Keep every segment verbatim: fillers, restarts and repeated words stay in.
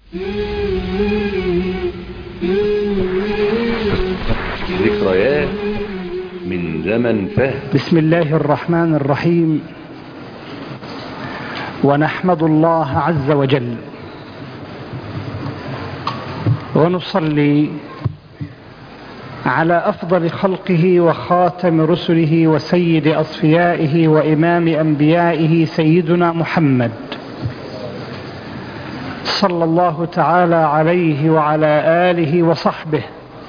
ذكريات من زمن فات. بسم الله الرحمن الرحيم، ونحمد الله عز وجل ونصلي على أفضل خلقه وخاتم رسله وسيد أصفيائه وإمام أنبيائه سيدنا محمد صلى الله تعالى عليه وعلى آله وصحبه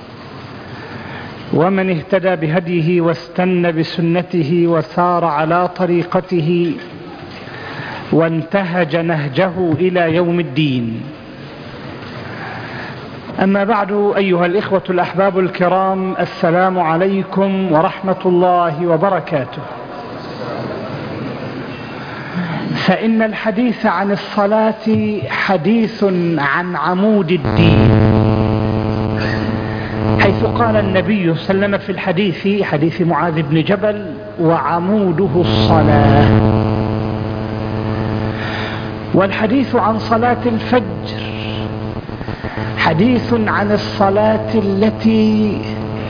ومن اهتدى بهديه واستنى بسنته وسار على طريقته وانتهج نهجه إلى يوم الدين. أما بعد، أيها الإخوة الأحباب الكرام، السلام عليكم ورحمة الله وبركاته. فإن الحديث عن الصلاة حديث عن عمود الدين، حيث قال النبي صلى الله عليه وسلم في الحديث حديث معاذ بن جبل: وعموده الصلاة. والحديث عن صلاة الفجر حديث عن الصلاة التي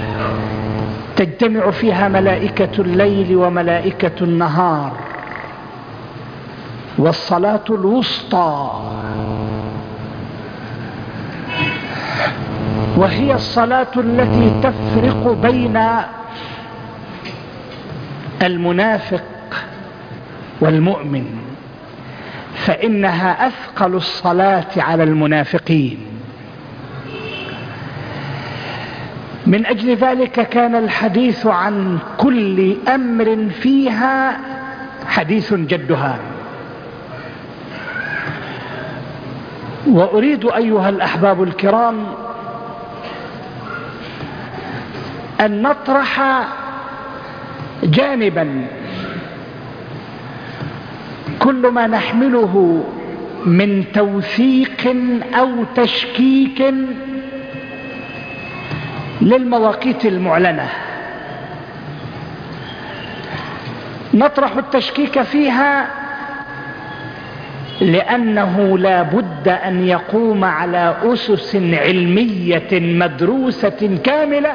تجتمع فيها ملائكة الليل وملائكة النهار، والصلاة الوسطى، وهي الصلاة التي تفرق بين المنافق والمؤمن، فإنها أثقل الصلاة على المنافقين. من أجل ذلك كان الحديث عن كل أمر فيها حديث جدها. وأريد أيها الأحباب الكرام أن نطرح جانبا كل ما نحمله من توثيق أو تشكيك للمواقيت المعلنة. نطرح التشكيك فيها لأنه لا بد أن يقوم على أسس علمية مدروسة كاملة،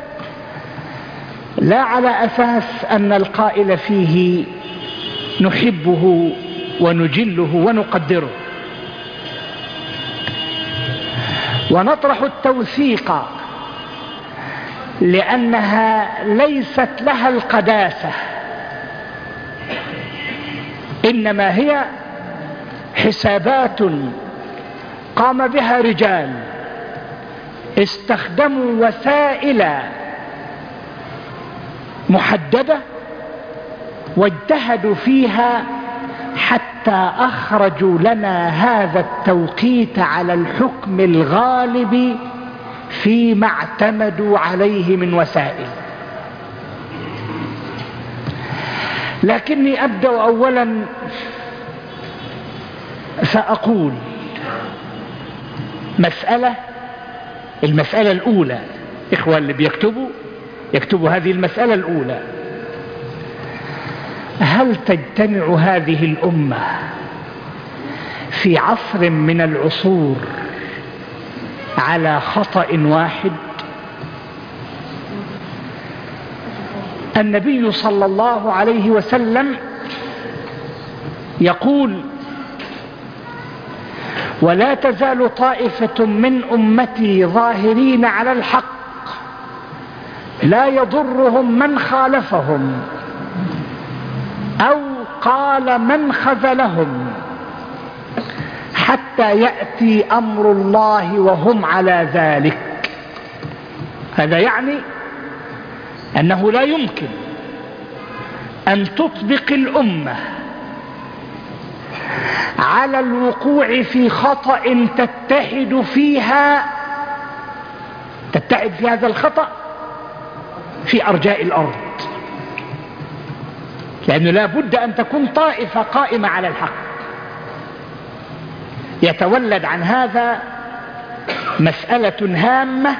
لا على أساس أن القائل فيه نحبه ونجله ونقدره. ونطرح التوثيق لأنها ليست لها القداسة، إنما هي حسابات قام بها رجال استخدموا وسائل محددة واجتهدوا فيها حتى أخرجوا لنا هذا التوقيت على الحكم الغالب فيما اعتمدوا عليه من وسائل. لكني أبدأ أولا فأقول مسألة المسألة الأولى. إخوة اللي بيكتبوا يكتبوا هذه المسألة الأولى: هل تجتمع هذه الأمة في عصر من العصور على خطأ واحد؟ النبي صلى الله عليه وسلم يقول: ولا تزال طائفة من أمتي ظاهرين على الحق لا يضرهم من خالفهم أو قال من خذلهم حتى يأتي أمر الله وهم على ذلك. هذا يعني أنه لا يمكن أن تطبق الأمة على الوقوع في خطأ تتحد فيها تتحد في هذا الخطأ في أرجاء الأرض، لأنه لا بد أن تكون طائفة قائمة على الحق. يتولد عن هذا مسألة هامة،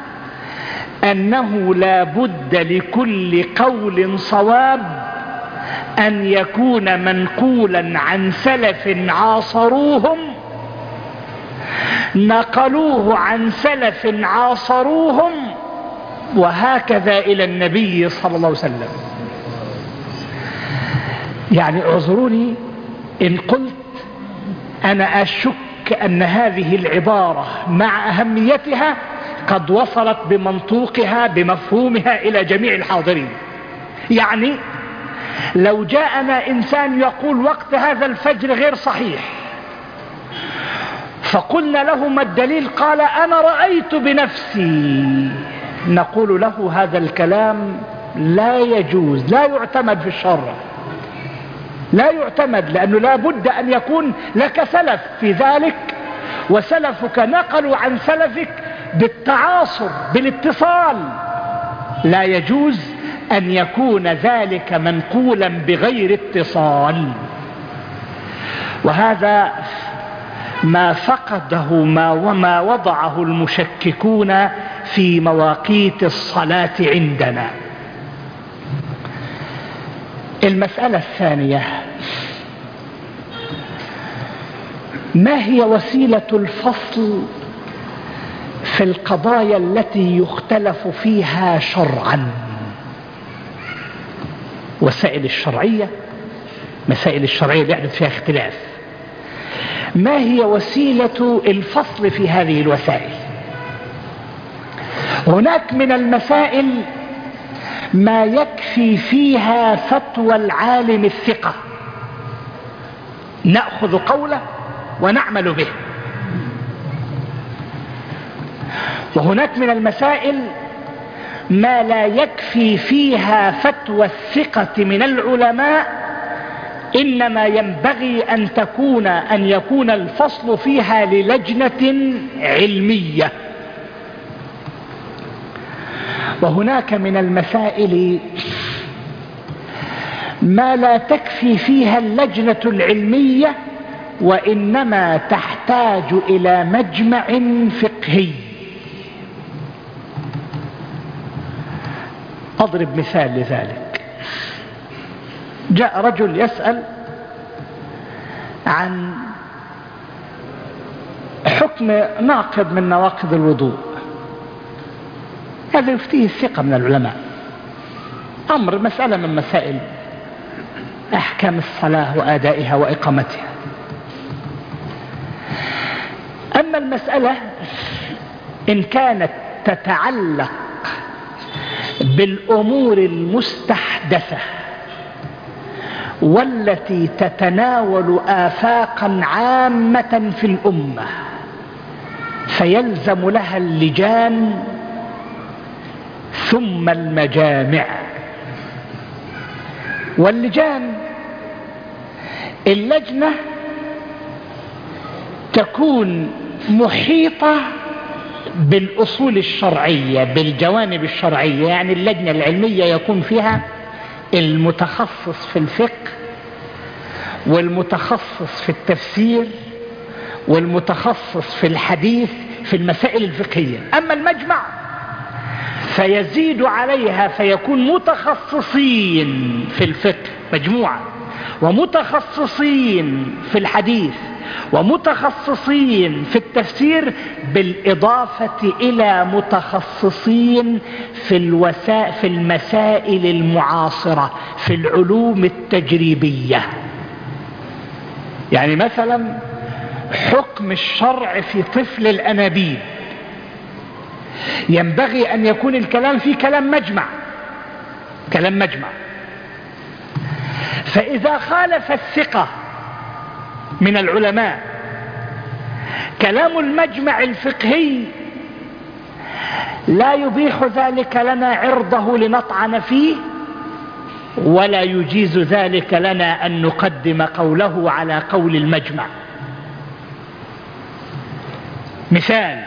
أنه لا بد لكل قول صواب أن يكون منقولا عن سلف عاصروهم نقلوه عن سلف عاصروهم وهكذا إلى النبي صلى الله عليه وسلم. يعني اعذروني إن قلت أنا أشك أن هذه العبارة مع أهميتها قد وصلت بمنطوقها بمفهومها إلى جميع الحاضرين. يعني لو جاءنا إنسان يقول وقت هذا الفجر غير صحيح، فقلنا له ما الدليل؟ قال أنا رأيت بنفسي، نقول له هذا الكلام لا يجوز، لا يعتمد في الشرع، لا يعتمد، لأنه لا بد أن يكون لك سلف في ذلك، وسلفك نقلوا عن سلفك بالتعاصر بالاتصال. لا يجوز أن يكون ذلك منقولا بغير اتصال، وهذا ما فقده ما وما وضعه المشككون في مواقيت الصلاة عندنا. المسألة الثانية: ما هي وسيلة الفصل في القضايا التي يختلف فيها شرعا؟ وسائل الشرعية، مسائل الشرعية بيحدث فيها اختلاف. ما هي وسيلة الفصل في هذه الوسائل؟ هناك من المسائل ما يكفي فيها فتوى العالم الثقة، نأخذ قوله ونعمل به. وهناك من المسائل ما لا يكفي فيها فتوى الثقة من العلماء، إنما ينبغي أن تكون أن يكون الفصل فيها للجنة علمية. وهناك من المسائل ما لا تكفي فيها اللجنة العلمية، وإنما تحتاج إلى مجمع فقهي. أضرب مثال لذلك. جاء رجل يسأل عن حكم ناقض من نواقض الوضوء، هذا يفتيه الثقة من العلماء، أمر مسألة من مسائل أحكام الصلاة وأدائها وإقامتها. أما المسألة إن كانت تتعلق بالأمور المستحدثة والتي تتناول آفاقا عامة في الأمة، فيلزم لها اللجان ثم المجامع. واللجان، اللجنة تكون محيطة بالأصول الشرعية، بالجوانب الشرعية. يعني اللجنة العلمية يكون فيها المتخصص في الفقه، والمتخصص في التفسير، والمتخصص في الحديث، في المسائل الفقهية. أما المجمع فيزيد عليها فيكون متخصصين في الفقه مجموعة، ومتخصصين في الحديث، ومتخصصين في التفسير، بالإضافة إلى متخصصين في الوسائل في المسائل المعاصرة، في العلوم التجريبية. يعني مثلا حكم الشرع في طفل الأنابيب، ينبغي أن يكون الكلام فيه كلام مجمع، كلام مجمع. فإذا خالف الثقة من العلماء كلام المجمع الفقهي، لا يبيح ذلك لنا عرضه لنطعن فيه، ولا يجيز ذلك لنا أن نقدم قوله على قول المجمع. مثال: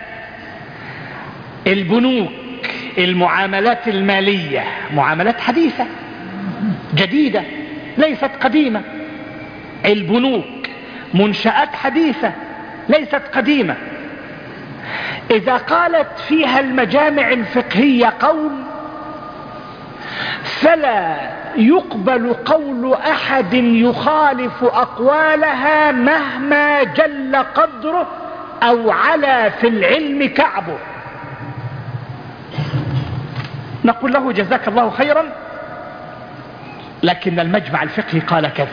البنوك، المعاملات المالية، معاملات حديثة جديدة ليست قديمة. البنوك منشآت حديثة ليست قديمة. إذا قالت فيها المجامع الفقهية قول، فلا يقبل قول أحد يخالف أقوالها مهما جل قدره أو علا في العلم كعبه، نقول له جزاك الله خيرا، لكن المجمع الفقهي قال كذا.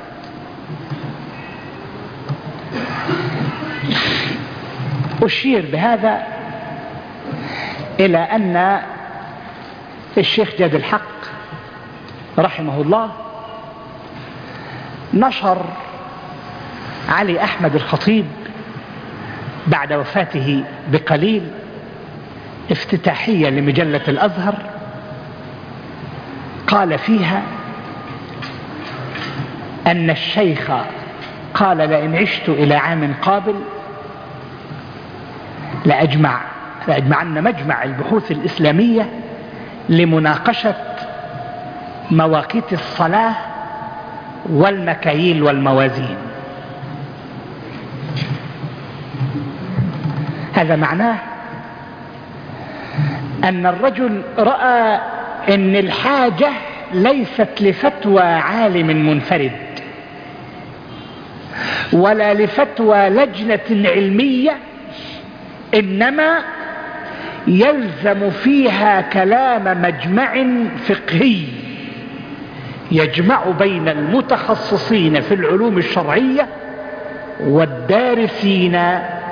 أشير بهذا إلى أن الشيخ جاد الحق رحمه الله نشر علي أحمد الخطيب بعد وفاته بقليل افتتاحية لمجلة الأزهر، قال فيها أن الشيخ قال لئن عشت إلى عام قابل لأجمع لأجمعن مجمع البحوث الإسلامية لمناقشة مواقيت الصلاة والمكاييل والموازين. هذا معناه أن الرجل رأى أن الحاجة ليست لفتوى عالم منفرد ولا لفتوى لجنة علمية، إنما يلزم فيها كلام مجمع فقهي يجمع بين المتخصصين في العلوم الشرعية والدارسين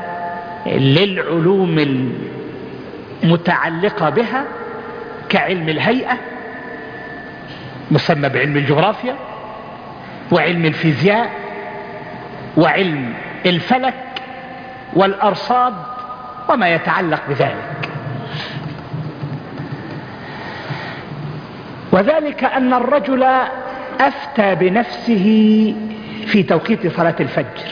للعلوم المتعلقة بها كعلم الهيئة مسمى بعلم الجغرافيا وعلم الفيزياء وعلم الفلك والأرصاد وما يتعلق بذلك. وذلك أن الرجل أفتى بنفسه في توقيت صلاة الفجر،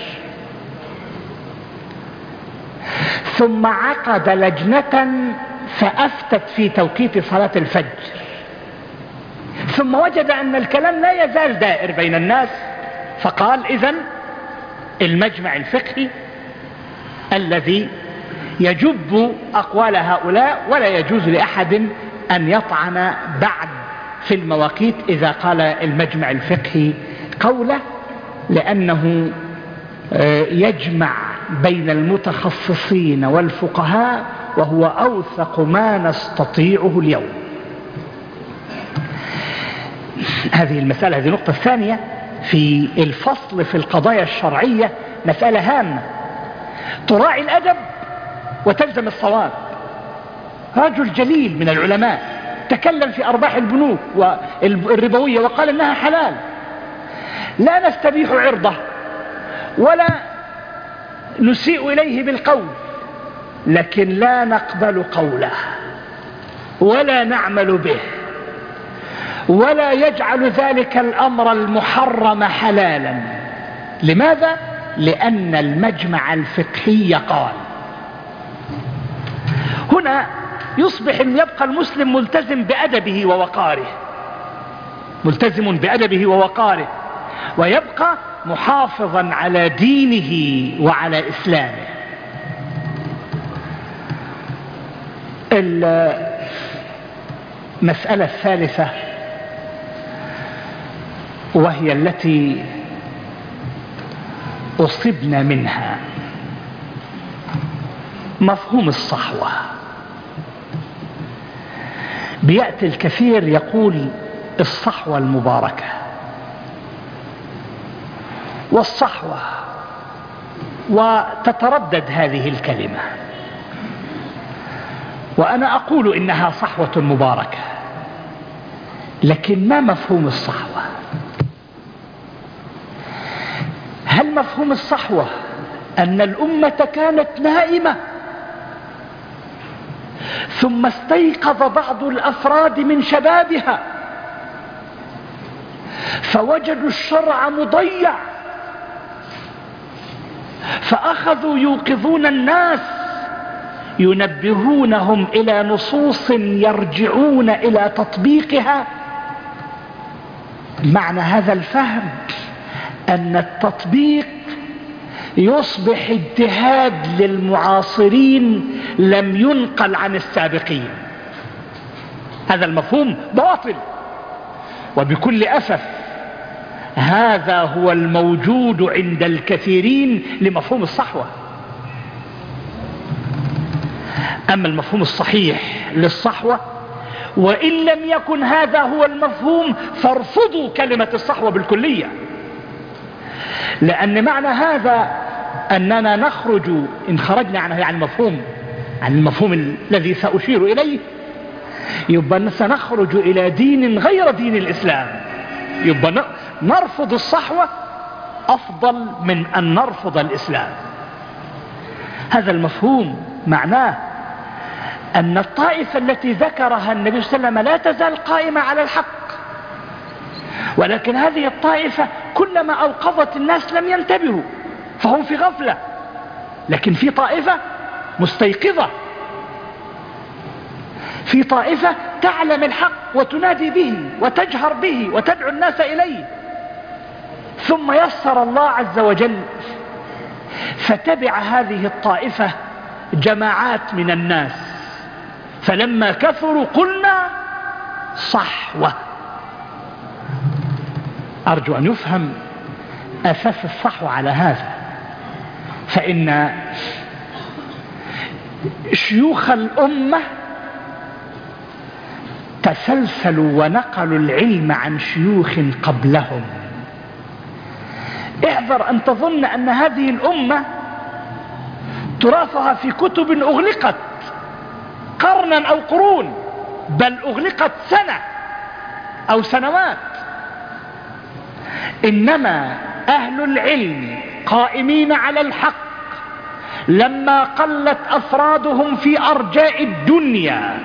ثم عقد لجنة فأفتت في توقيت صلاة الفجر، ثم وجد أن الكلام لا يزال دائر بين الناس، فقال إذن المجمع الفقهي الذي يجب أقوال هؤلاء ولا يجوز لأحد أن يطعن بعد في المواقيت إذا قال المجمع الفقهي قوله، لأنه يجمع بين المتخصصين والفقهاء وهو أوثق ما نستطيعه اليوم. هذه المسألة، هذه النقطة الثانية في الفصل في القضايا الشرعية، مسألة هامة تراعي الأدب وتلزم الصواب. رجل جليل من العلماء تكلم في أرباح البنوك والربوية وقال إنها حلال، لا نستبيح عرضه ولا نسيء إليه بالقول، لكن لا نقبل قوله ولا نعمل به ولا يجعل ذلك الأمر المحرم حلالا. لماذا؟ لأن المجمع الفقهي قال. هنا يصبح أن يبقى المسلم ملتزم بأدبه ووقاره، ملتزم بأدبه ووقاره، ويبقى محافظا على دينه وعلى إسلامه. المسألة الثالثة وهي التي أصبنا منها مفهوم الصحوة. بيأتي الكثير يقول الصحوة المباركة والصحوة، وتتردد هذه الكلمة، وأنا أقول إنها صحوة مباركة، لكن ما مفهوم الصحوة؟ هل مفهوم الصحوة أن الأمة كانت نائمة ثم استيقظ بعض الأفراد من شبابها فوجدوا الشرع مضيع فأخذوا يوقظون الناس ينبهونهم إلى نصوص يرجعون إلى تطبيقها؟ معنى هذا الفهم أن التطبيق يصبح اجتهاد للمعاصرين لم ينقل عن السابقين. هذا المفهوم باطل وبكل أسف هذا هو الموجود عند الكثيرين لمفهوم الصحوة. أما المفهوم الصحيح للصحوة، وإن لم يكن هذا هو المفهوم فارفضوا كلمة الصحوة بالكلية، لأن معنى هذا أننا نخرج، إن خرجنا عن عن المفهوم عن المفهوم الذي سأشير إليه، يبقى سنخرج إلى دين غير دين الإسلام. يبقى نرفض الصحوة أفضل من أن نرفض الإسلام. هذا المفهوم معناه أن الطائفة التي ذكرها النبي صلى الله عليه وسلم لا تزال قائمة على الحق، ولكن هذه الطائفة كلما أوقظت الناس لم ينتبهوا فهم في غفلة، لكن في طائفة مستيقظة، في طائفة تعلم الحق وتنادي به وتجهر به وتدعو الناس إليه. ثم يسر الله عز وجل فتبع هذه الطائفة جماعات من الناس، فلما كثروا قلنا صحوة. أرجو أن يفهم أساس الصحوة على هذا، فإن شيوخ الأمة تسلسلوا ونقلوا العلم عن شيوخ قبلهم. احذر أن تظن أن هذه الأمة تراثها في كتب أغلقت قرنا أو قرون، بل أغلقت سنة أو سنوات. إنما أهل العلم قائمين على الحق لما قلت أفرادهم في أرجاء الدنيا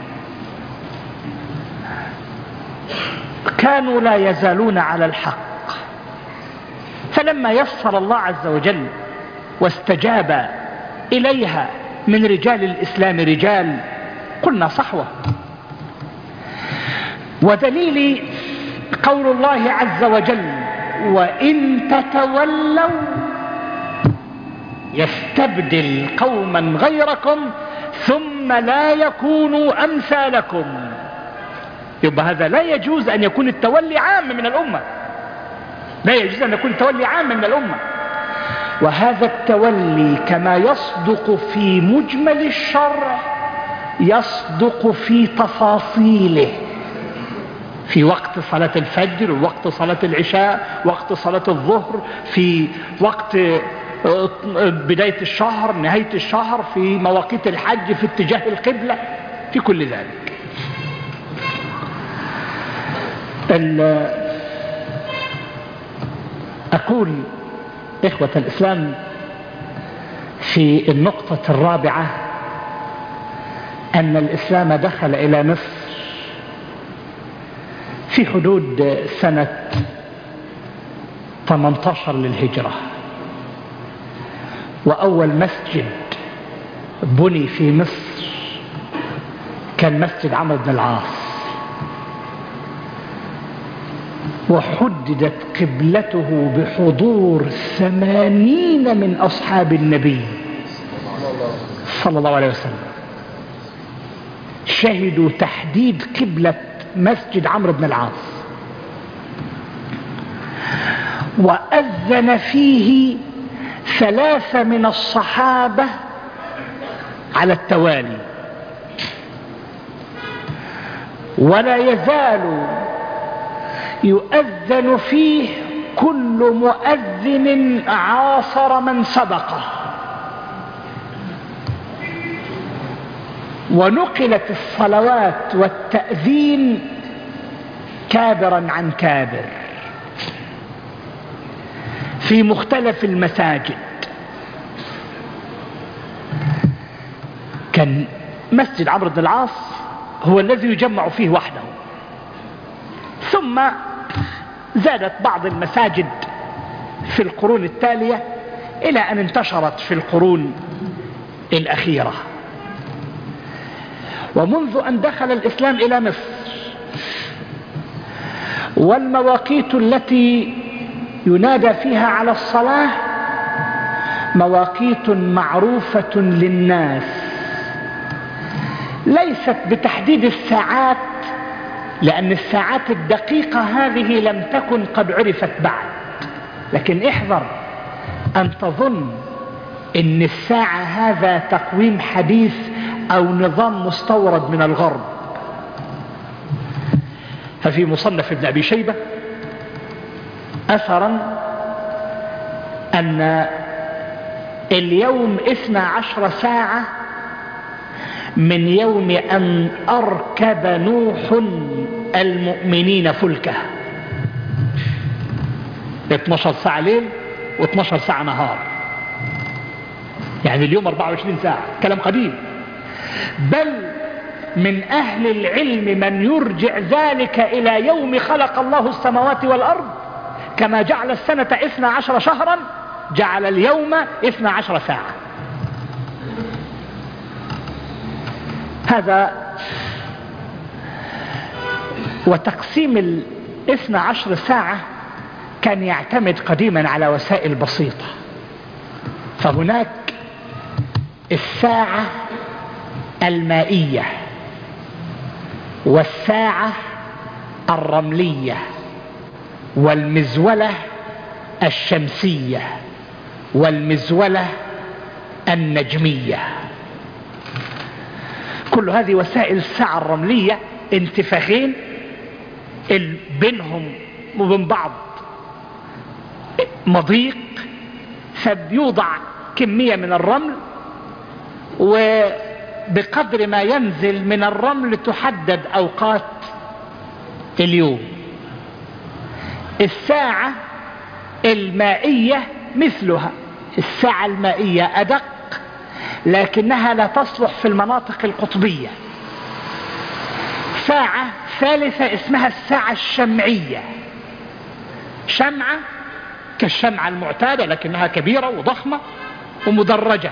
كانوا لا يزالون على الحق، فلما يسر الله عز وجل واستجاب إليها من رجال الإسلام رجال قلنا صحوة. ودليل قول الله عز وجل وإن تتولوا يستبدل قوما غيركم ثم لا يكونوا أمثالكم. يبقى هذا لا يجوز أن يكون التولي عام من الأمة، لا يجوز أن يكون التولي عام من الأمة. وهذا التولي كما يصدق في مجمل الشرع يصدق في تفاصيله، في وقت صلاة الفجر، وقت صلاة العشاء، وقت صلاة الظهر، في وقت بداية الشهر، نهاية الشهر، في مواقيت الحج، في اتجاه القبلة، في كل ذلك. أقول إخوة الإسلام في النقطة الرابعة أن الإسلام دخل إلى مصر في حدود سنة ثمانية عشر للهجرة، وأول مسجد بني في مصر كان مسجد عمرو بن العاص، وحددت قبلته بحضور ثمانين من أصحاب النبي صلى الله عليه وسلم، شهدوا تحديد قبلة مسجد عمرو بن العاص. وأذن فيه ثلاثة من الصحابة على التوالي، ولا يزال يؤذن فيه كل مؤذن عاصر من سبقه. ونقلت الصلوات والتأذين كابرا عن كابر في مختلف المساجد. كان مسجد عمرو بن العاص هو الذي يجمع فيه وحده، ثم زادت بعض المساجد في القرون التالية إلى أن انتشرت في القرون الأخيرة. ومنذ أن دخل الإسلام إلى مصر والمواقيت التي ينادى فيها على الصلاة مواقيت معروفة للناس، ليست بتحديد الساعات، لأن الساعات الدقيقة هذه لم تكن قد عرفت بعد. لكن احذر أن تظن إن الساعة هذا تقويم حديث أو نظام مستورد من الغرب. ففي مصنف ابن أبي شيبة أثرا أن اليوم اثنا عشر ساعة من يوم أن أركب نوح المؤمنين فلكه. اثناشر ساعة ليل و12 ساعة نهار، يعني اليوم أربعة وعشرين ساعة، كلام قديم. بل من أهل العلم من يرجع ذلك إلى يوم خلق الله السماوات والأرض، كما جعل السنة اثنا عشر شهرا جعل اليوم اثنا عشر ساعة. هذا وتقسيم الاثنى عشر ساعة كان يعتمد قديما على وسائل بسيطة. فهناك الساعة المائية والساعة الرملية والمزولة الشمسية والمزولة النجمية. كل هذه وسائل الساعة الرملية انتفاخين بينهم وبين بعض مضيق، فبيوضع كمية من الرمل، وبقدر ما ينزل من الرمل تحدد أوقات اليوم. الساعة المائية مثلها، الساعة المائية أدق لكنها لا تصلح في المناطق القطبية. ساعة ثالثة اسمها الساعة الشمعية، شمعة كالشمعة المعتادة لكنها كبيرة وضخمة ومدرجة،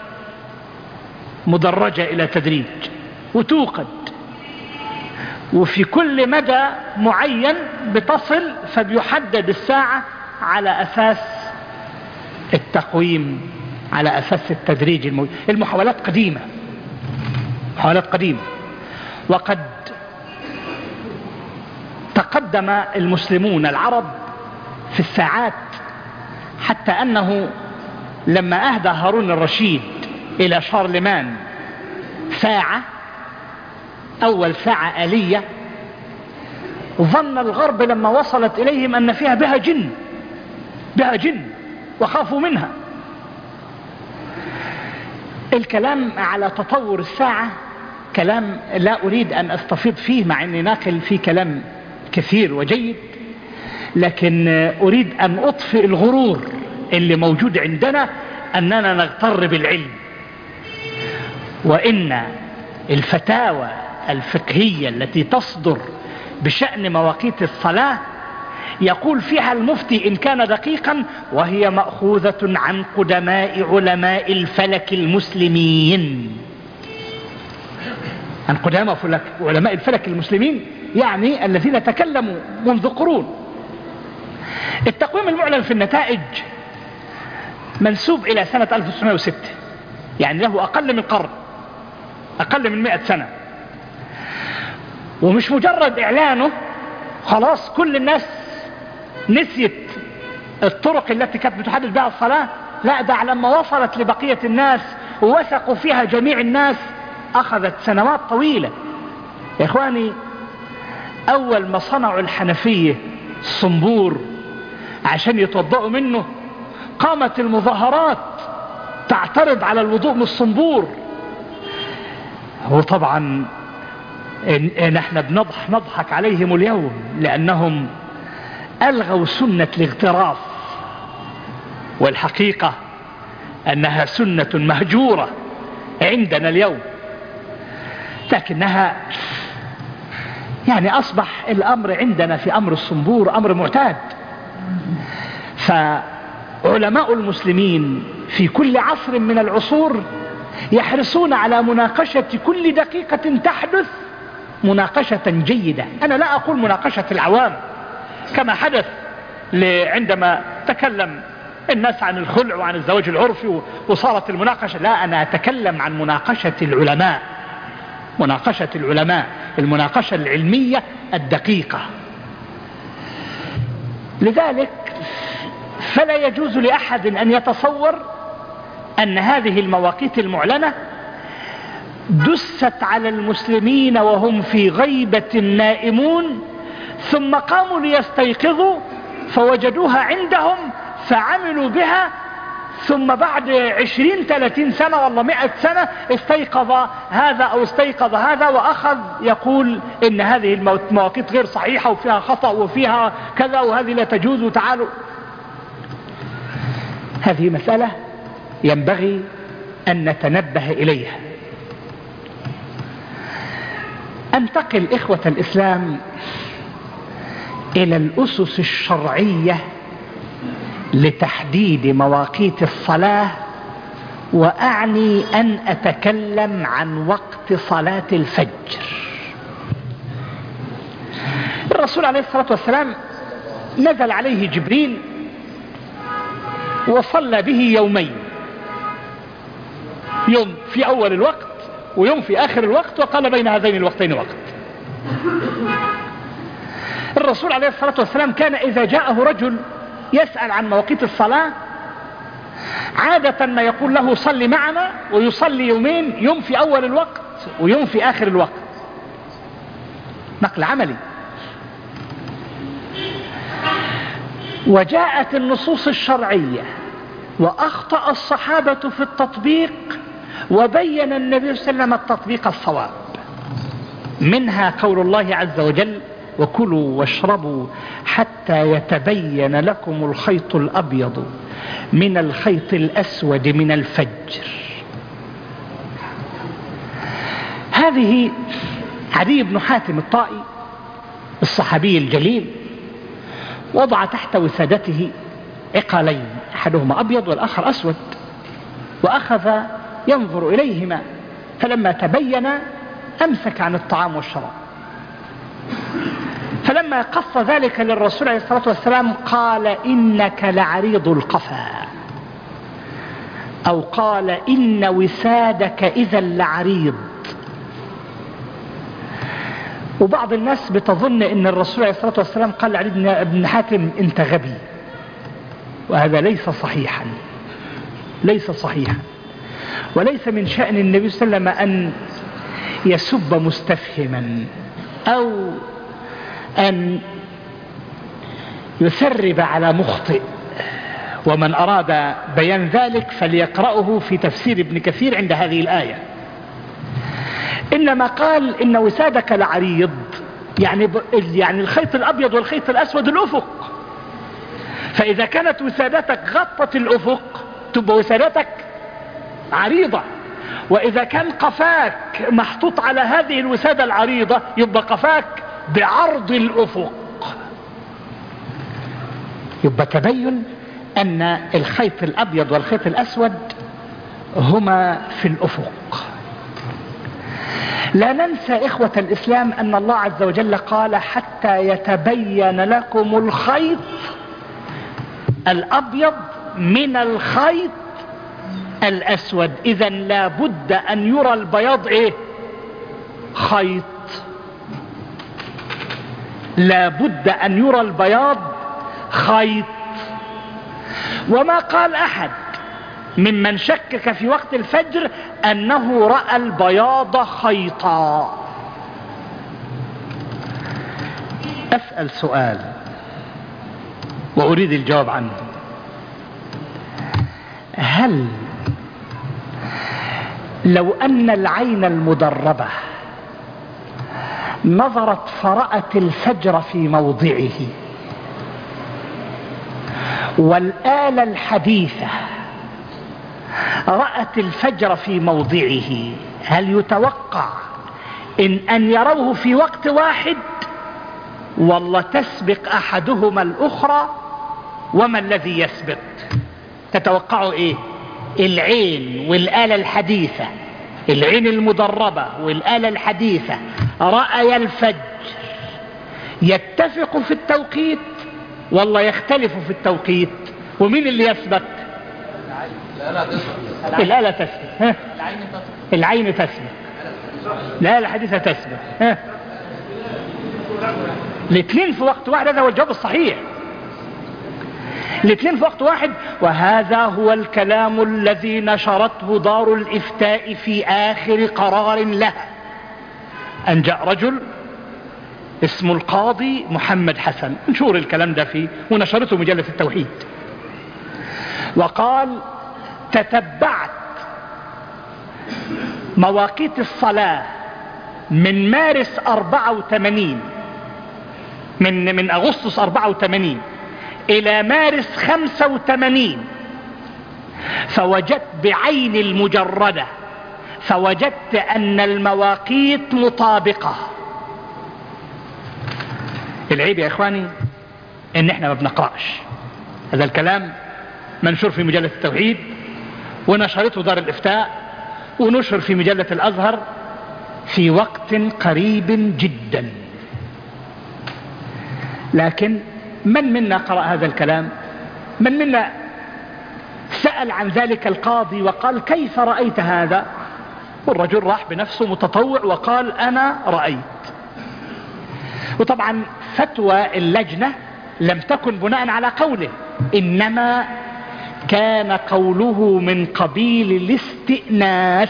مدرجة إلى تدريج وتوقد، وفي كل مدى معين بتصل، فبيحدد الساعة على أساس التقويم، على أساس التدريج الموجود. المحاولات قديمة، محاولات قديمة. وقد تقدم المسلمون العرب في الساعات، حتى أنه لما أهدى هارون الرشيد إلى شارلمان ساعة، أول ساعة آلية، ظن الغرب لما وصلت إليهم أن فيها بها جن، بها جن وخافوا منها. الكلام على تطور الساعة كلام لا أريد أن أستفيض فيه، مع أني ناقل فيه كلام كثير وجيد، لكن أريد أن أطفئ الغرور اللي موجود عندنا أننا نغتر بالعلم. وإن الفتاوى الفقهية التي تصدر بشأن مواقيت الصلاة يقول فيها المفتي إن كان دقيقا: وهي مأخوذة عن قدماء علماء الفلك المسلمين. عن قدماء علماء الفلك المسلمين يعني الذين تكلموا منذ قرون. التقويم المعلن في النتائج منسوب إلى سنة ألف وتسعمائة وستة، يعني له أقل من قرن، أقل من مئة سنة. ومش مجرد إعلانه خلاص كل الناس نسيت الطرق التي كانت بتحدد بها الصلاة، لا، ده لما وصلت لبقية الناس ووثقوا فيها جميع الناس أخذت سنوات طويلة. يا إخواني، أول ما صنعوا الحنفية الصنبور عشان يتوضؤوا منه قامت المظاهرات تعترض على الوضوء من الصنبور. وطبعا نحن بنضحك نضحك عليهم اليوم لأنهم ألغوا سنة الاغتراف، والحقيقة أنها سنة مهجورة عندنا اليوم، لكنها يعني أصبح الأمر عندنا في أمر الصنبور أمر معتاد. فعلماء المسلمين في كل عصر من العصور يحرصون على مناقشة كل دقيقة تحدث مناقشة جيدة. أنا لا أقول مناقشة العوام كما حدث عندما تكلم الناس عن الخلع وعن الزواج العرفي وصارت المناقشة، لا، أنا أتكلم عن مناقشة العلماء، مناقشة العلماء، المناقشة العلمية الدقيقة. لذلك فلا يجوز لأحد أن يتصور أن هذه المواقيت المعلنة دست على المسلمين وهم في غيبة نائمون، ثم قاموا ليستيقظوا فوجدوها عندهم فعملوا بها، ثم بعد عشرين ثلاثين سنة والله مئة سنة استيقظ هذا أو استيقظ هذا وأخذ يقول إن هذه المواقيت غير صحيحة وفيها خطأ وفيها كذا وهذه لا تجوز وتعالوا. هذه مسألة ينبغي أن نتنبه إليها. أنتقل إخوة الإسلام إلى الأسس الشرعية لتحديد مواقيت الصلاة، وأعني أن أتكلم عن وقت صلاة الفجر. الرسول عليه الصلاة والسلام نزل عليه جبريل وصلى به يومين، يوم في أول الوقت ويوم في آخر الوقت، وقال بين هذين الوقتين وقت. الرسول عليه الصلاة والسلام كان إذا جاءه رجل يسأل عن مواقيت الصلاة عادة ما يقول له صلي معنا، ويصلي يومين، يوم في أول الوقت ويوم في آخر الوقت، نقل عملي. وجاءت النصوص الشرعية وأخطأ الصحابة في التطبيق، وبين النبي صلى الله عليه وسلم التطبيق الصواب. منها قول الله عز وجل: وكلوا واشربوا حتى يتبين لكم الخيط الأبيض من الخيط الأسود من الفجر. هذه عدي بن حاتم الطائي الصحابي الجليل وضع تحت وسادته عقالين، أحدهما أبيض والآخر أسود، وأخذ ينظر إليهما، فلما تبين أمسك عن الطعام والشراب. فلما قص ذلك للرسول عليه الصلاة والسلام قال: إنك لعريض القفا، أو قال: إن وسادك إذا لعريض. وبعض الناس بتظن إن الرسول عليه الصلاة والسلام قال لعلي بن حاتم: أنت غبي، وهذا ليس صحيحا، ليس صحيحا. وليس من شأن النبي صلى الله عليه وسلم أن يسب مستفهما أو أن يسرب على مخطئ، ومن أراد بيان ذلك فليقرأه في تفسير ابن كثير عند هذه الآية. إنما قال: إن وسادك لعريض، يعني يعني الخيط الأبيض والخيط الأسود الأفق، فإذا كانت وسادتك غطت الأفق تبقى وسادتك عريضة، وإذا كان قفاك محطوط على هذه الوسادة العريضة يبقى قفاك بعرض الأفق. يبقى تبين أن الخيط الأبيض والخيط الأسود هما في الأفق. لا ننسى إخوة الإسلام أن الله عز وجل قال: حتى يتبين لكم الخيط الأبيض من الخيط الأسود. إذن لا بد أن يرى البياض إيه؟ خيط. لا بد أن يرى البياض خيط. وما قال أحد ممن شكك في وقت الفجر أنه رأى البياض خيطا. أسأل سؤال وأريد الجواب عنه: هل لو أن العين المدربة نظرت فرأت الفجر في موضعه، والآلة الحديثة رأت الفجر في موضعه، هل يتوقع إن أن يروه في وقت واحد، والله تسبق أحدهما الأخرى؟ وما الذي يسبق؟ تتوقعوا إيه؟ العين والآلة الحديثة، العين المدربة والآلة الحديثة رأي الفجر، يتفق في التوقيت والله يختلف في التوقيت؟ ومين اللي يسبق؟ الآلة تسبق. ها؟ العين تسبق، الآلة الحديثة تسبق. ها؟ الاثنين في وقت واحد، هذا هو الجواب الصحيح. الاثنين في وقت واحد. وهذا هو الكلام الذي نشرته دار الإفتاء في آخر قرار لها، أن جاء رجل اسمه القاضي محمد حسن، نشور الكلام ده فيه ونشرته مجلة التوحيد، وقال: تتبعت مواقيت الصلاة من مارس أربعة وثمانين، من من أغسطس أربعة وثمانين إلى مارس خمسة وثمانين، فوجدت بعين المجردة فوجدت أن المواقيت مطابقة. العيب يا إخواني إن إحنا ما بنقرأش هذا الكلام، منشور في مجلة التوحيد ونشرته دار الإفتاء ونشر في مجلة الأزهر في وقت قريب جدا. لكن من منا قرأ هذا الكلام؟ من منا سأل عن ذلك القاضي وقال: كيف رأيت هذا؟ والرجل راح بنفسه متطوع وقال: أنا رأيت. وطبعا فتوى اللجنة لم تكن بناء على قوله، إنما كان قوله من قبيل الاستئناس.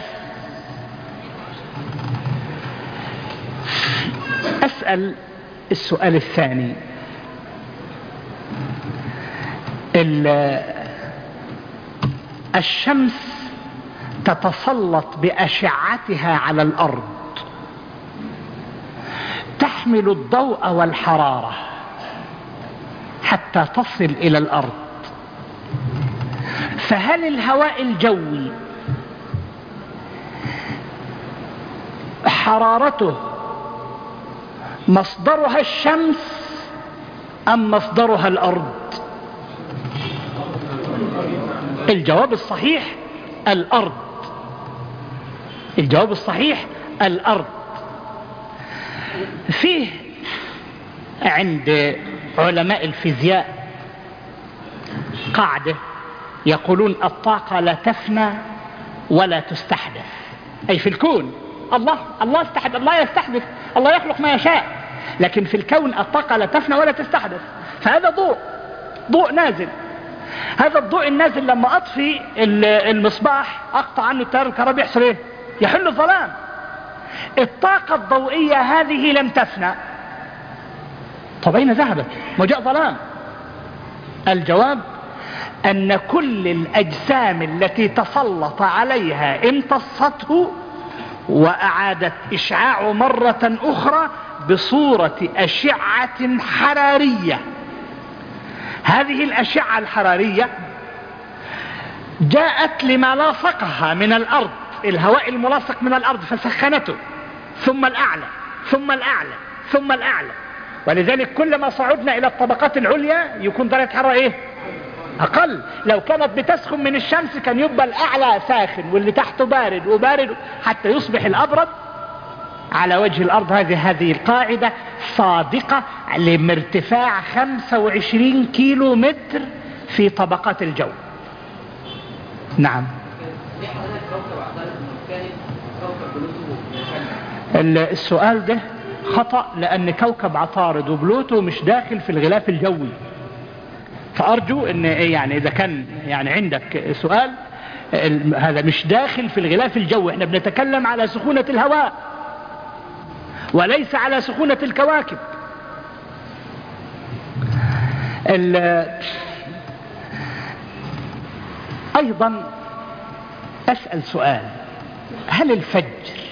أسأل السؤال الثاني: الشمس تتسلط بأشعتها على الأرض، تحمل الضوء والحرارة حتى تصل إلى الأرض، فهل الهواء الجوي حرارته مصدرها الشمس أم مصدرها الأرض؟ الجواب الصحيح الأرض. الجواب الصحيح الأرض. فيه عند علماء الفيزياء قاعدة يقولون: الطاقة لا تفنى ولا تستحدث. أي في الكون الله الله استحدث، الله يستحدث، الله يخلق ما يشاء، لكن في الكون الطاقة لا تفنى ولا تستحدث. فهذا ضوء ضوء نازل، هذا الضوء النازل لما أطفي المصباح أقطع عنه التيار الكهربي يحصل إيه؟ يحل الظلام. الطاقة الضوئية هذه لم تفنى، طب أين ذهبت؟ وجاء ظلام. الجواب أن كل الأجسام التي تسلط عليها امتصته وأعادت إشعاع مرة أخرى بصورة أشعة حرارية. هذه الأشعة الحرارية جاءت لما لاصقها من الأرض، الهواء الملاصق من الأرض، فسخنته، ثم الأعلى ثم الأعلى ثم الأعلى. ولذلك كلما صعدنا إلى الطبقات العليا يكون درجة حرارة إيه؟ أقل. لو كانت بتسخن من الشمس كان يبقى الأعلى ساخن واللي تحته بارد وبارد حتى يصبح الأبرد على وجه الأرض. هذه هذه القاعدة صادقة لارتفاع خمسة وعشرين كيلو متر في طبقات الجو. نعم. السؤال ده خطأ، لأن كوكب عطارد وبلوتو مش داخل في الغلاف الجوي. فأرجو أن يعني إذا كان يعني عندك سؤال، هذا مش داخل في الغلاف الجوي. احنا بنتكلم على سخونة الهواء وليس على سخونة الكواكب. أيضا أسأل سؤال: هل الفجر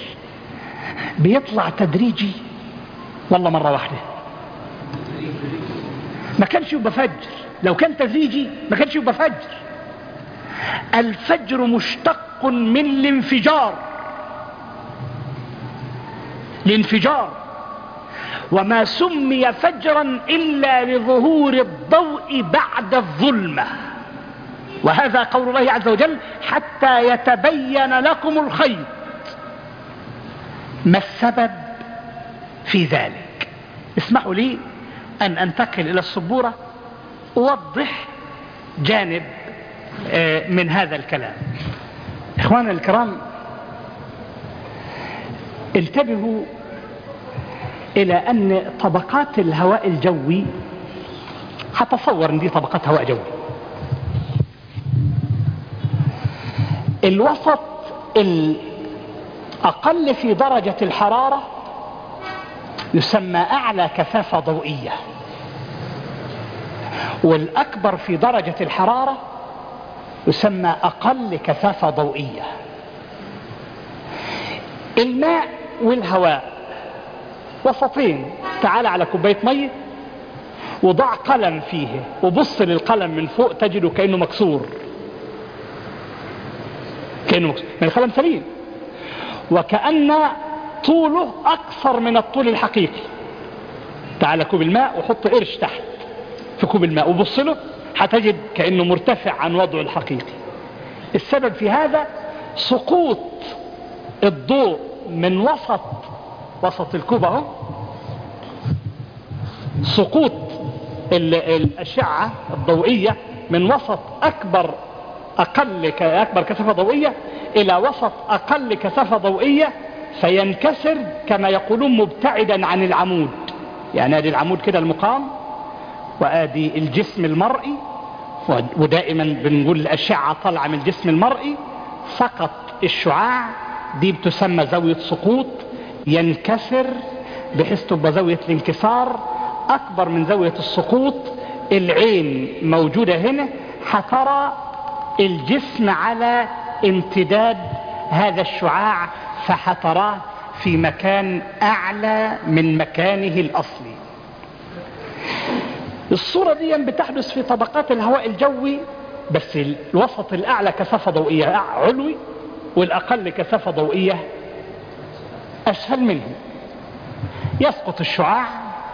بيطلع تدريجي والله مرة واحدة؟ ما كانش يبقى فجر. لو كان تدريجي ما كانش يبقى فجر. الفجر مشتق من الانفجار، الانفجار، وما سمي فجرا إلا لظهور الضوء بعد الظلمة. وهذا قول الله عز وجل: حتى يتبين لكم الخيط. ما السبب في ذلك؟ اسمحوا لي أن أنتقل إلى السبورة أوضح جانب من هذا الكلام. إخواننا الكرام، انتبهوا إلى أن طبقات الهواء الجوي، هتصور أن دي طبقات هواء جوي الوسط الأقل في درجة الحرارة يسمى أعلى كثافة ضوئية، والأكبر في درجة الحرارة يسمى أقل كثافة ضوئية. الماء والهواء وسطين. تعال على كوباية مية وضع قلم فيه وبص للقلم من فوق تجده كأنه مكسور، كأنه مكسور من القلم سليم، وكأن طوله أكثر من الطول الحقيقي. تعال كوب الماء وحط قرش تحت في كوب الماء وبص له هتجد كأنه مرتفع عن وضعه الحقيقي. السبب في هذا سقوط الضوء من وسط وسط الكوب اهو، سقوط الأشعة الضوئية من وسط أكبر أقل أكبر كثافة ضوئية إلى وسط أقل كثافة ضوئية، فينكسر كما يقولون مبتعدا عن العمود. يعني ادي العمود كده المقام، وادي الجسم المرئي، ودائما بنقول الأشعة طالعة من الجسم المرئي، سقط الشعاع، دي بتسمى زاوية سقوط، ينكسر بحيث تبقى زاوية الانكسار أكبر من زاوية السقوط. العين موجودة هنا، هترى الجسم على امتداد هذا الشعاع، فهتراه في مكان أعلى من مكانه الأصلي. الصورة دي بتحدث في طبقات الهواء الجوي، بس الوسط الأعلى كثافة ضوئية علوي والأقل كثافة ضوئية أسفل منه. يسقط الشعاع،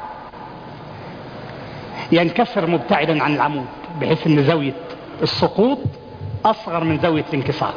ينكسر مبتعدا عن العمود بحيث ان زاوية السقوط أصغر من زاوية الانكسار،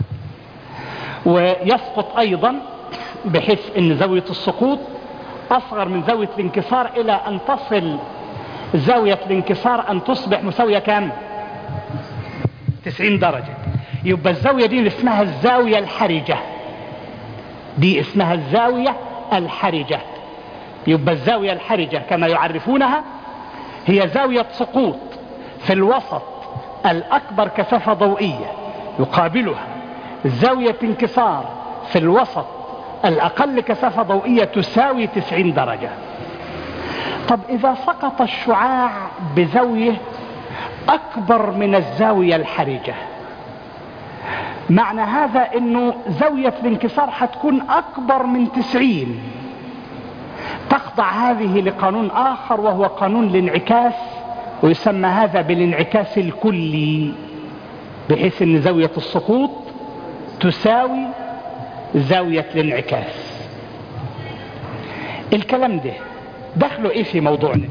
ويسقط أيضا بحيث ان زاوية السقوط أصغر من زاوية الانكسار إلى أن تصل زاوية الانكسار أن تصبح مساوية كام؟ تسعين درجة. يبقى الزاوية دي اسمها الزاوية الحرجة، دي اسمها الزاوية الحرجة. يبقى الزاوية الحرجة كما يعرفونها هي زاوية سقوط في الوسط الأكبر كثافة ضوئية، يقابلها زاوية انكسار في الوسط الأقل كثافة ضوئية تساوي تسعين درجة. طب إذا سقط الشعاع بزاوية أكبر من الزاوية الحرجة، معنى هذا أنه زاوية الانكسار هتكون أكبر من تسعين. تخضع هذه لقانون آخر وهو قانون الانعكاس، ويسمى هذا بالانعكاس الكلي، بحيث أن زاوية السقوط تساوي زاوية الانعكاس. الكلام ده دخله ايه في موضوعنا؟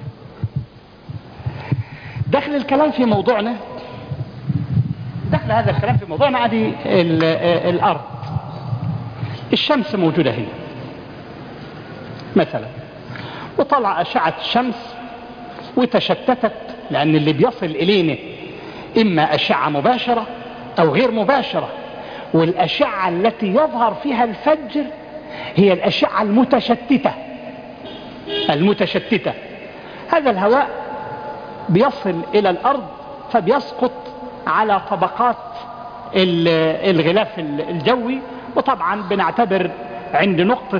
دخل الكلام في موضوعنا دخل هذا الكلام في موضوعنا عادي. الأرض، الشمس موجودة هنا مثلا، وطلع أشعة الشمس وتشتتت، لأن اللي بيصل إلينا إما أشعة مباشرة أو غير مباشرة، والأشعة التي يظهر فيها الفجر هي الأشعة المتشتتة المتشتتة. هذا الهواء بيصل إلى الأرض فبيسقط على طبقات الغلاف الجوي، وطبعا بنعتبر عند نقطة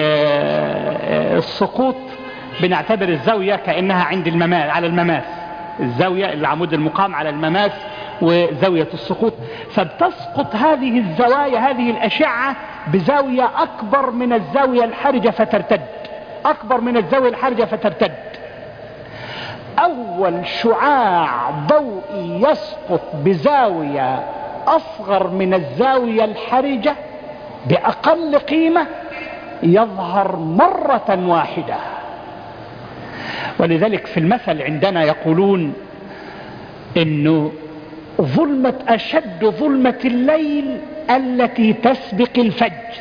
السقوط بنعتبر الزاوية كأنها عند المماس، على المماس، الزاوية العمود المقام على المماس وزاوية السقوط، فبتسقط هذه الزوايا هذه الأشعة بزاوية أكبر من الزاوية الحرجة فترتد، أكبر من الزاوية الحرجة فترتد. أول شعاع ضوئي يسقط بزاوية أصغر من الزاوية الحرجة بأقل قيمة يظهر مرة واحدة. ولذلك في المثل عندنا يقولون إنه ظلمة أشد ظلمة الليل التي تسبق الفجر،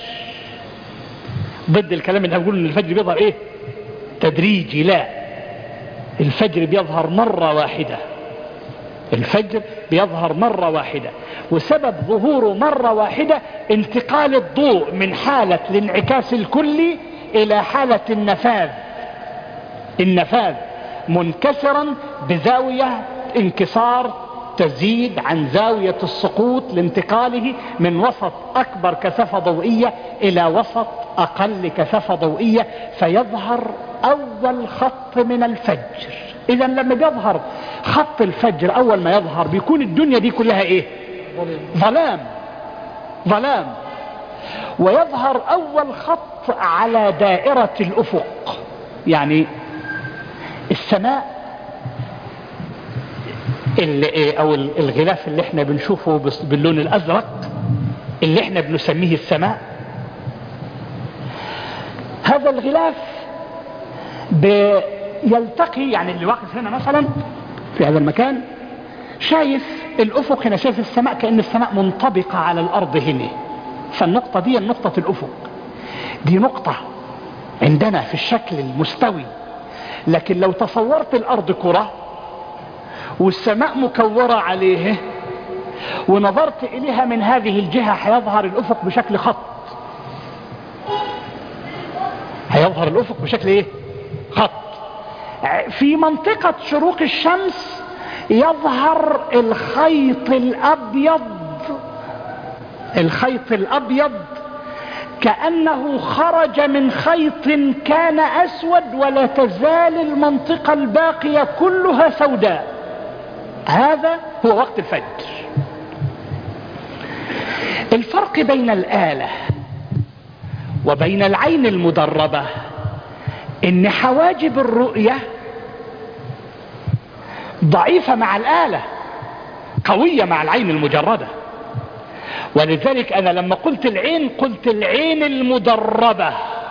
ضد الكلام اللي هقول إن الفجر بيظهر إيه تدريجي. لا، الفجر بيظهر مرة واحدة، الفجر بيظهر مرة واحدة، وسبب ظهوره مرة واحدة انتقال الضوء من حالة الانعكاس الكلي إلى حالة النفاذ النفاذ منكسرا بزاوية انكسار تزيد عن زاوية السقوط لانتقاله من وسط أكبر كثافة ضوئية إلى وسط أقل كثافة ضوئية، فيظهر أول خط من الفجر. إذا لما بيظهر خط الفجر أول ما يظهر بيكون الدنيا دي كلها إيه؟ ظلام ظلام. ويظهر أول خط على دائرة الأفق، يعني السماء او الغلاف اللي احنا بنشوفه باللون الازرق اللي احنا بنسميه السماء، هذا الغلاف بيلتقي، يعني اللي واقف هنا مثلا في هذا المكان شايف الافق هنا، شايف السماء كأن السماء منطبقة على الارض هنا، فالنقطة دي نقطة الافق دي نقطة عندنا في الشكل المستوي. لكن لو تصورت الارض كرة والسماء مكورة عليه ونظرت إليها من هذه الجهة هيظهر الأفق بشكل خط، هيظهر الأفق بشكل إيه؟ خط. في منطقة شروق الشمس يظهر الخيط الأبيض، الخيط الأبيض كأنه خرج من خيط كان أسود، ولا تزال المنطقة الباقية كلها سوداء. هذا هو وقت الفجر. الفرق بين الآلة وبين العين المدربة ان حواجب الرؤية ضعيفة مع الآلة، قوية مع العين المجردة. ولذلك انا لما قلت العين قلت العين المدربة،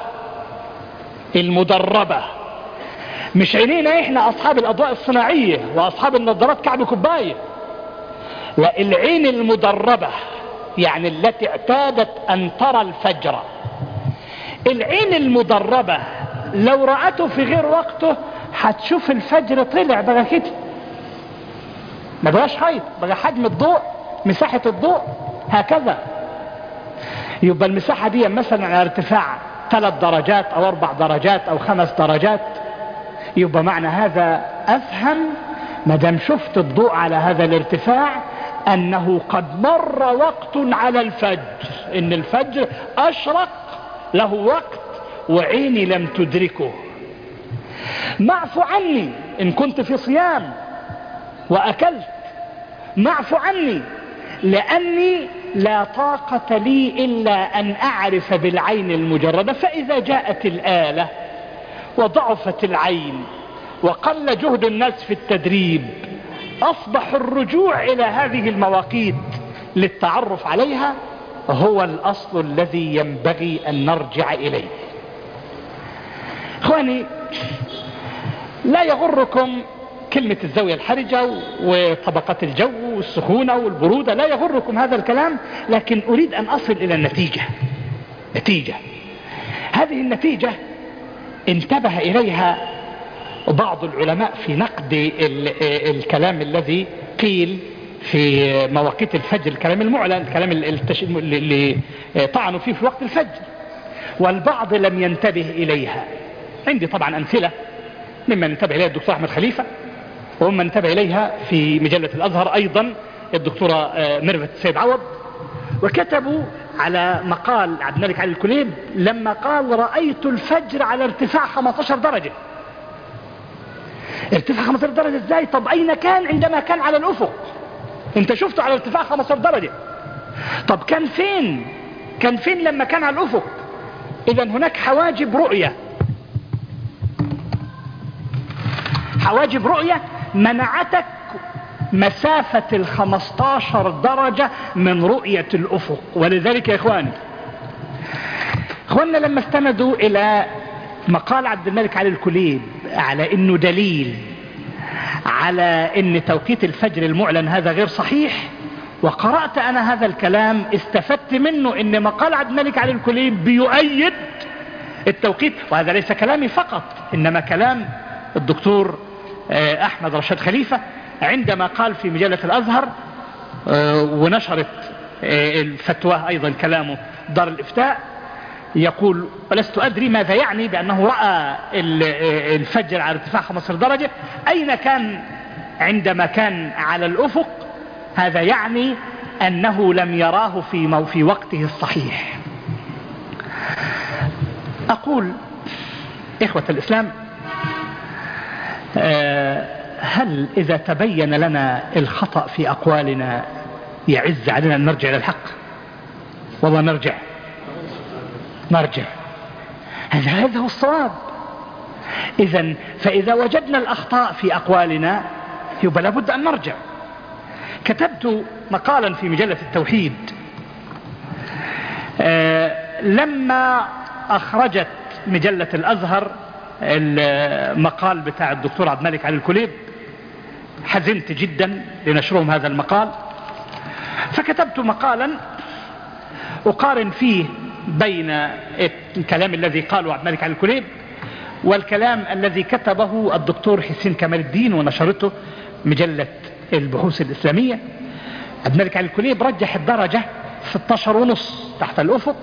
المدربة، مش عينينا احنا اصحاب الاضواء الصناعية واصحاب النظارات كعب كوباية، لا، العين المدربة يعني التي اعتادت ان ترى الفجر. العين المدربة لو رأته في غير وقته هتشوف الفجر طلع بقى كده، ما بقاش خيط، بقى حجم الضوء، مساحة الضوء هكذا. يبقى المساحة دي مثلا على ارتفاع ثلاث درجات او اربع درجات او خمس درجات، يبقى معنى هذا افهم ما دام شفت الضوء على هذا الارتفاع انه قد مر وقت على الفجر، ان الفجر اشرق له وقت وعيني لم تدركه. معفو عني ان كنت في صيام واكلت، معفو عني لاني لا طاقة لي الا ان اعرف بالعين المجردة. فاذا جاءت الآلة وضعفت العين وقل جهد الناس في التدريب، اصبح الرجوع الى هذه المواقيت للتعرف عليها هو الاصل الذي ينبغي ان نرجع اليه. اخواني، لا يغركم كلمة الزاوية الحرجة وطبقات الجو والسخونة والبرودة، لا يغركم هذا الكلام، لكن اريد ان اصل الى النتيجة. نتيجة هذه النتيجة انتبه اليها بعض العلماء في نقد الكلام الذي قيل في مواقيت الفجر، الكلام المعلن، الكلام اللي طعنوا فيه في وقت الفجر، والبعض لم ينتبه اليها. عندي طبعا امثلة ممن انتبه اليها الدكتور احمد خليفة، ومن انتبه اليها في مجلة الازهر ايضا الدكتورة ميرفت سيد عوض، وكتبوا على مقال عبد الملك علي الكليب لما قال رأيت الفجر على ارتفاع خمسة عشر درجة. ارتفاع خمسة عشر درجة ازاي؟ طب اين كان عندما كان على الافق؟ انت شفته على ارتفاع خمسة عشر درجة، طب كان فين؟ كان فين لما كان على الافق؟ اذا هناك حواجب رؤية، حواجب رؤية منعتك مسافة الخمستاشر درجة من رؤية الافق. ولذلك يا اخواني، اخواننا لما استندوا الى مقال عبد الملك علي الكليب على انه دليل على ان توقيت الفجر المعلن هذا غير صحيح، وقرأت انا هذا الكلام استفدت منه ان مقال عبد الملك علي الكليب بيؤيد التوقيت. وهذا ليس كلامي فقط، انما كلام الدكتور احمد رشاد خليفة عندما قال في مجلة الازهر ونشرت الفتوى ايضا كلامه دار الافتاء، يقول: ولست ادري ماذا يعني بانه رأى الفجر على ارتفاع خمسة عشر درجة، اين كان عندما كان على الافق؟ هذا يعني أنه لم يراه في, في وقته الصحيح. أقول إخوة الإسلام، هل إذا تبين لنا الخطأ في أقوالنا يعز علينا أن نرجع للحق؟ والله نرجع نرجع هذا هذا هو الصواب. إذن فإذا وجدنا الأخطاء في أقوالنا يبقى لابد أن نرجع. كتبت مقالا في مجلة التوحيد لما أخرجت مجلة الأزهر المقال بتاع الدكتور عبد الملك علي الكليب، حزنت جدا لنشرهم هذا المقال، فكتبت مقالا أقارن فيه بين الكلام الذي قاله عبد الملك علي الكليب والكلام الذي كتبه الدكتور حسين كمال الدين ونشرته مجلة البحوث الإسلامية. عبد الملك علي الكليب رجح الدرجة ستة عشر ونص تحت الأفق،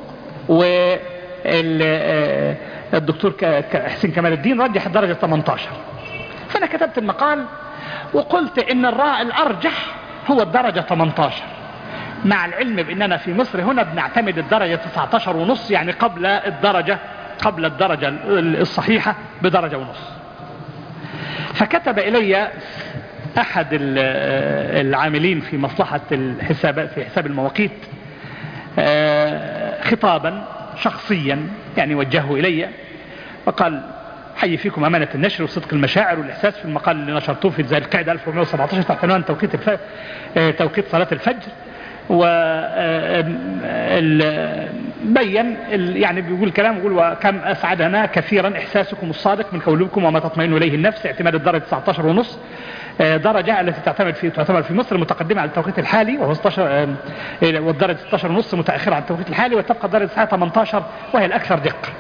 والدكتور حسين كمال الدين رجح الدرجة ثمانية عشر. فأنا كتبت المقال وقلت إن الراء الأرجح هو الدرجة ثمانية عشر، مع العلم بأننا في مصر هنا بنعتمد الدرجة تسعة عشر ونص، يعني قبل الدرجة قبل الدرجة الصحيحة بدرجة ونص. فكتب إلي أحد العاملين في مصلحة الحساب في حساب المواقيت خطابا شخصيا يعني وجهه إلي، وقال: حي فيكم أمانة النشر وصدق المشاعر والإحساس في المقال اللي نشرتوه في ذي القعدة ألف وأربعمائة وسبعة عشر تحت عنوان توقيت الف... توقيت صلاة الفجر. وبين يعني بيقول كلام يقول: وكم أسعدنا كثيرا إحساسكم الصادق من قولكم وما تطمئن إليه النفس. اعتماد الدرجة تسعة عشر ونص درجة التي تعتمد في تعتمد في مصر متقدمة على التوقيت الحالي، وهو ستة عشر، والدرجة ستة عشر ونص متأخرة عن التوقيت الحالي، وتبقى الدرجة ثمانية عشر وهي الأكثر دقة.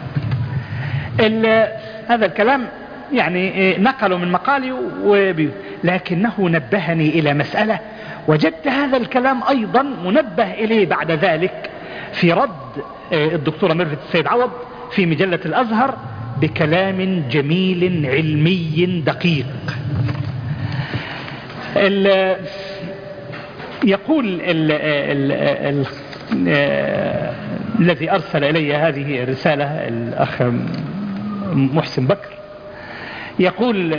هذا الكلام يعني نقله من مقالي، لكنه نبهني إلى مسألة وجدت هذا الكلام أيضا منبه إليه بعد ذلك في رد الدكتورة ميرفت السيد عوض في مجلة الأزهر بكلام جميل علمي دقيق. ال يقول ال ال ال الذي أرسل إلي هذه الرسالة الأخ محسن بكر، يقول: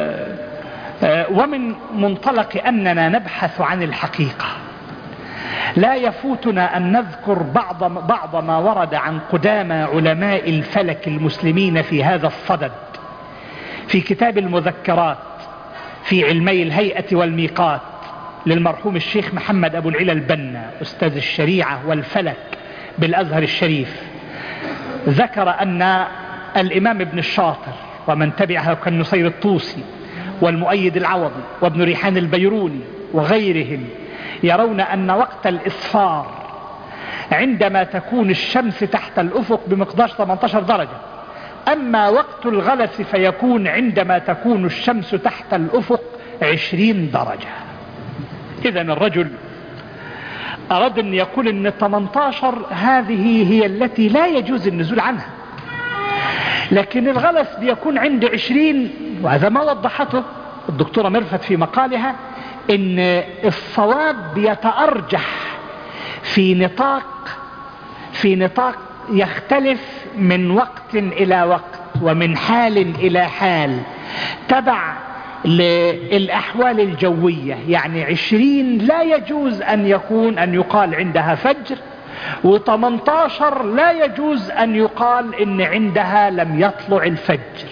ومن منطلق أننا نبحث عن الحقيقة لا يفوتنا أن نذكر بعض, بعض ما ورد عن قدامى علماء الفلك المسلمين في هذا الصدد في كتاب المذكرات في علمي الهيئة والميقات للمرحوم الشيخ محمد أبو العلا البنا أستاذ الشريعة والفلك بالأزهر الشريف. ذكر أن الإمام ابن الشاطر ومن تبعه كالنصير الطوسي والمؤيد العوضي وابن ريحان البيروني وغيرهم يرون أن وقت الإصفار عندما تكون الشمس تحت الأفق بمقدار ثمانية عشر درجة، أما وقت الغلس فيكون عندما تكون الشمس تحت الأفق عشرين درجة. إذن الرجل أراد أن يقول أن ثمانية عشر هذه هي التي لا يجوز النزول عنها، لكن الغلس بيكون عند عشرين، وهذا ما وضحته الدكتورة ميرفت في مقالها، ان الصواب بيتأرجح في نطاق في نطاق يختلف من وقت الى وقت ومن حال الى حال تبع للأحوال الجوية. يعني عشرين لا يجوز أن يكون أن يقال عندها فجر، وثمانية عشر لا يجوز أن يقال إن عندها لم يطلع الفجر.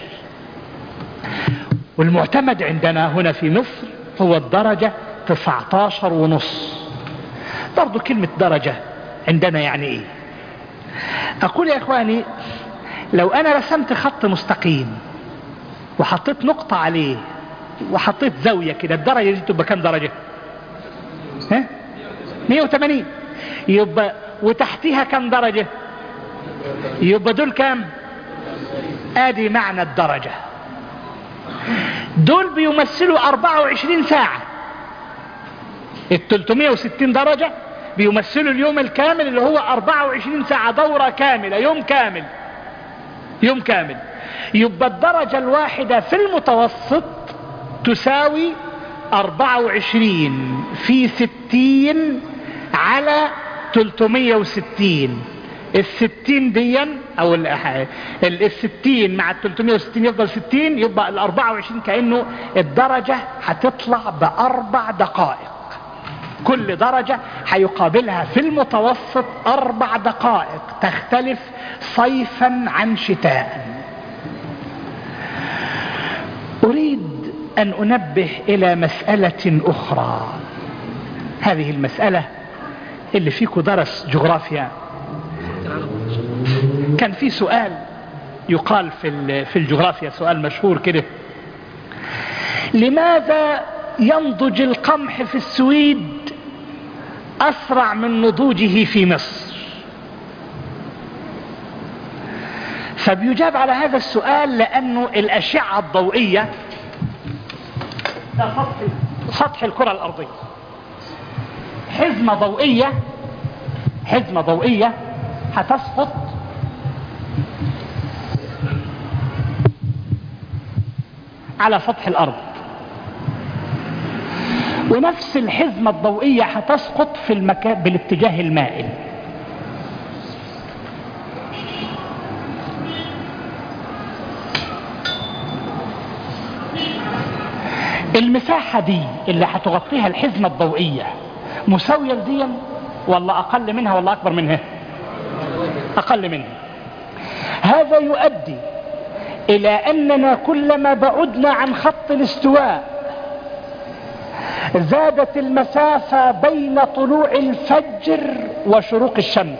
والمعتمد عندنا هنا في مصر هو الدرجة تسعة عشر ونص. برضو كلمة درجة عندنا يعني إيه؟ أقول يا إخواني، لو أنا رسمت خط مستقيم وحطيت نقطة عليه وحطيت زاوية كده، الدرجة دي تبقى كم درجة؟ ها؟ مئة وثمانين. يبقى وتحتها كم درجة؟ يبقى دول كم؟ ادي معنى الدرجة. دول بيمثلوا أربعة وعشرين ساعة. ال ثلاثمئة وستين درجة بيمثلوا اليوم الكامل اللي هو أربعة وعشرين ساعة، دورة كاملة، يوم كامل يوم كامل. يبقى الدرجة الواحدة في المتوسط تساوي أربعة وعشرين في ستين على تلتمية وستين. الستين ديا او الستين مع التلتمية وستين يفضل ستين، يبقى الاربعة وعشرين كأنه الدرجة هتطلع باربع دقائق. كل درجة هيقابلها في المتوسط اربع دقائق، تختلف صيفا عن شتاء. اريد ان انبه الى مسألة اخرى. هذه المسألة اللي فيكم درس جغرافيا، كان في سؤال يقال في في الجغرافيا، سؤال مشهور كده: لماذا ينضج القمح في السويد أسرع من نضوجه في مصر؟ فبيجاب على هذا السؤال لأنه الأشعة الضوئية سطح, سطح الكرة الأرضية، حزمة ضوئية حزمة ضوئية هتسقط على سطح الأرض، ونفس الحزمة الضوئية هتسقط في المكان بالاتجاه المائل. المساحة دي اللي هتغطيها الحزمة الضوئية مساوية لديا ولا أقل منها ولا أكبر منها؟ أقل منها. هذا يؤدي إلى أننا كلما بعدنا عن خط الاستواء زادت المسافة بين طلوع الفجر وشروق الشمس.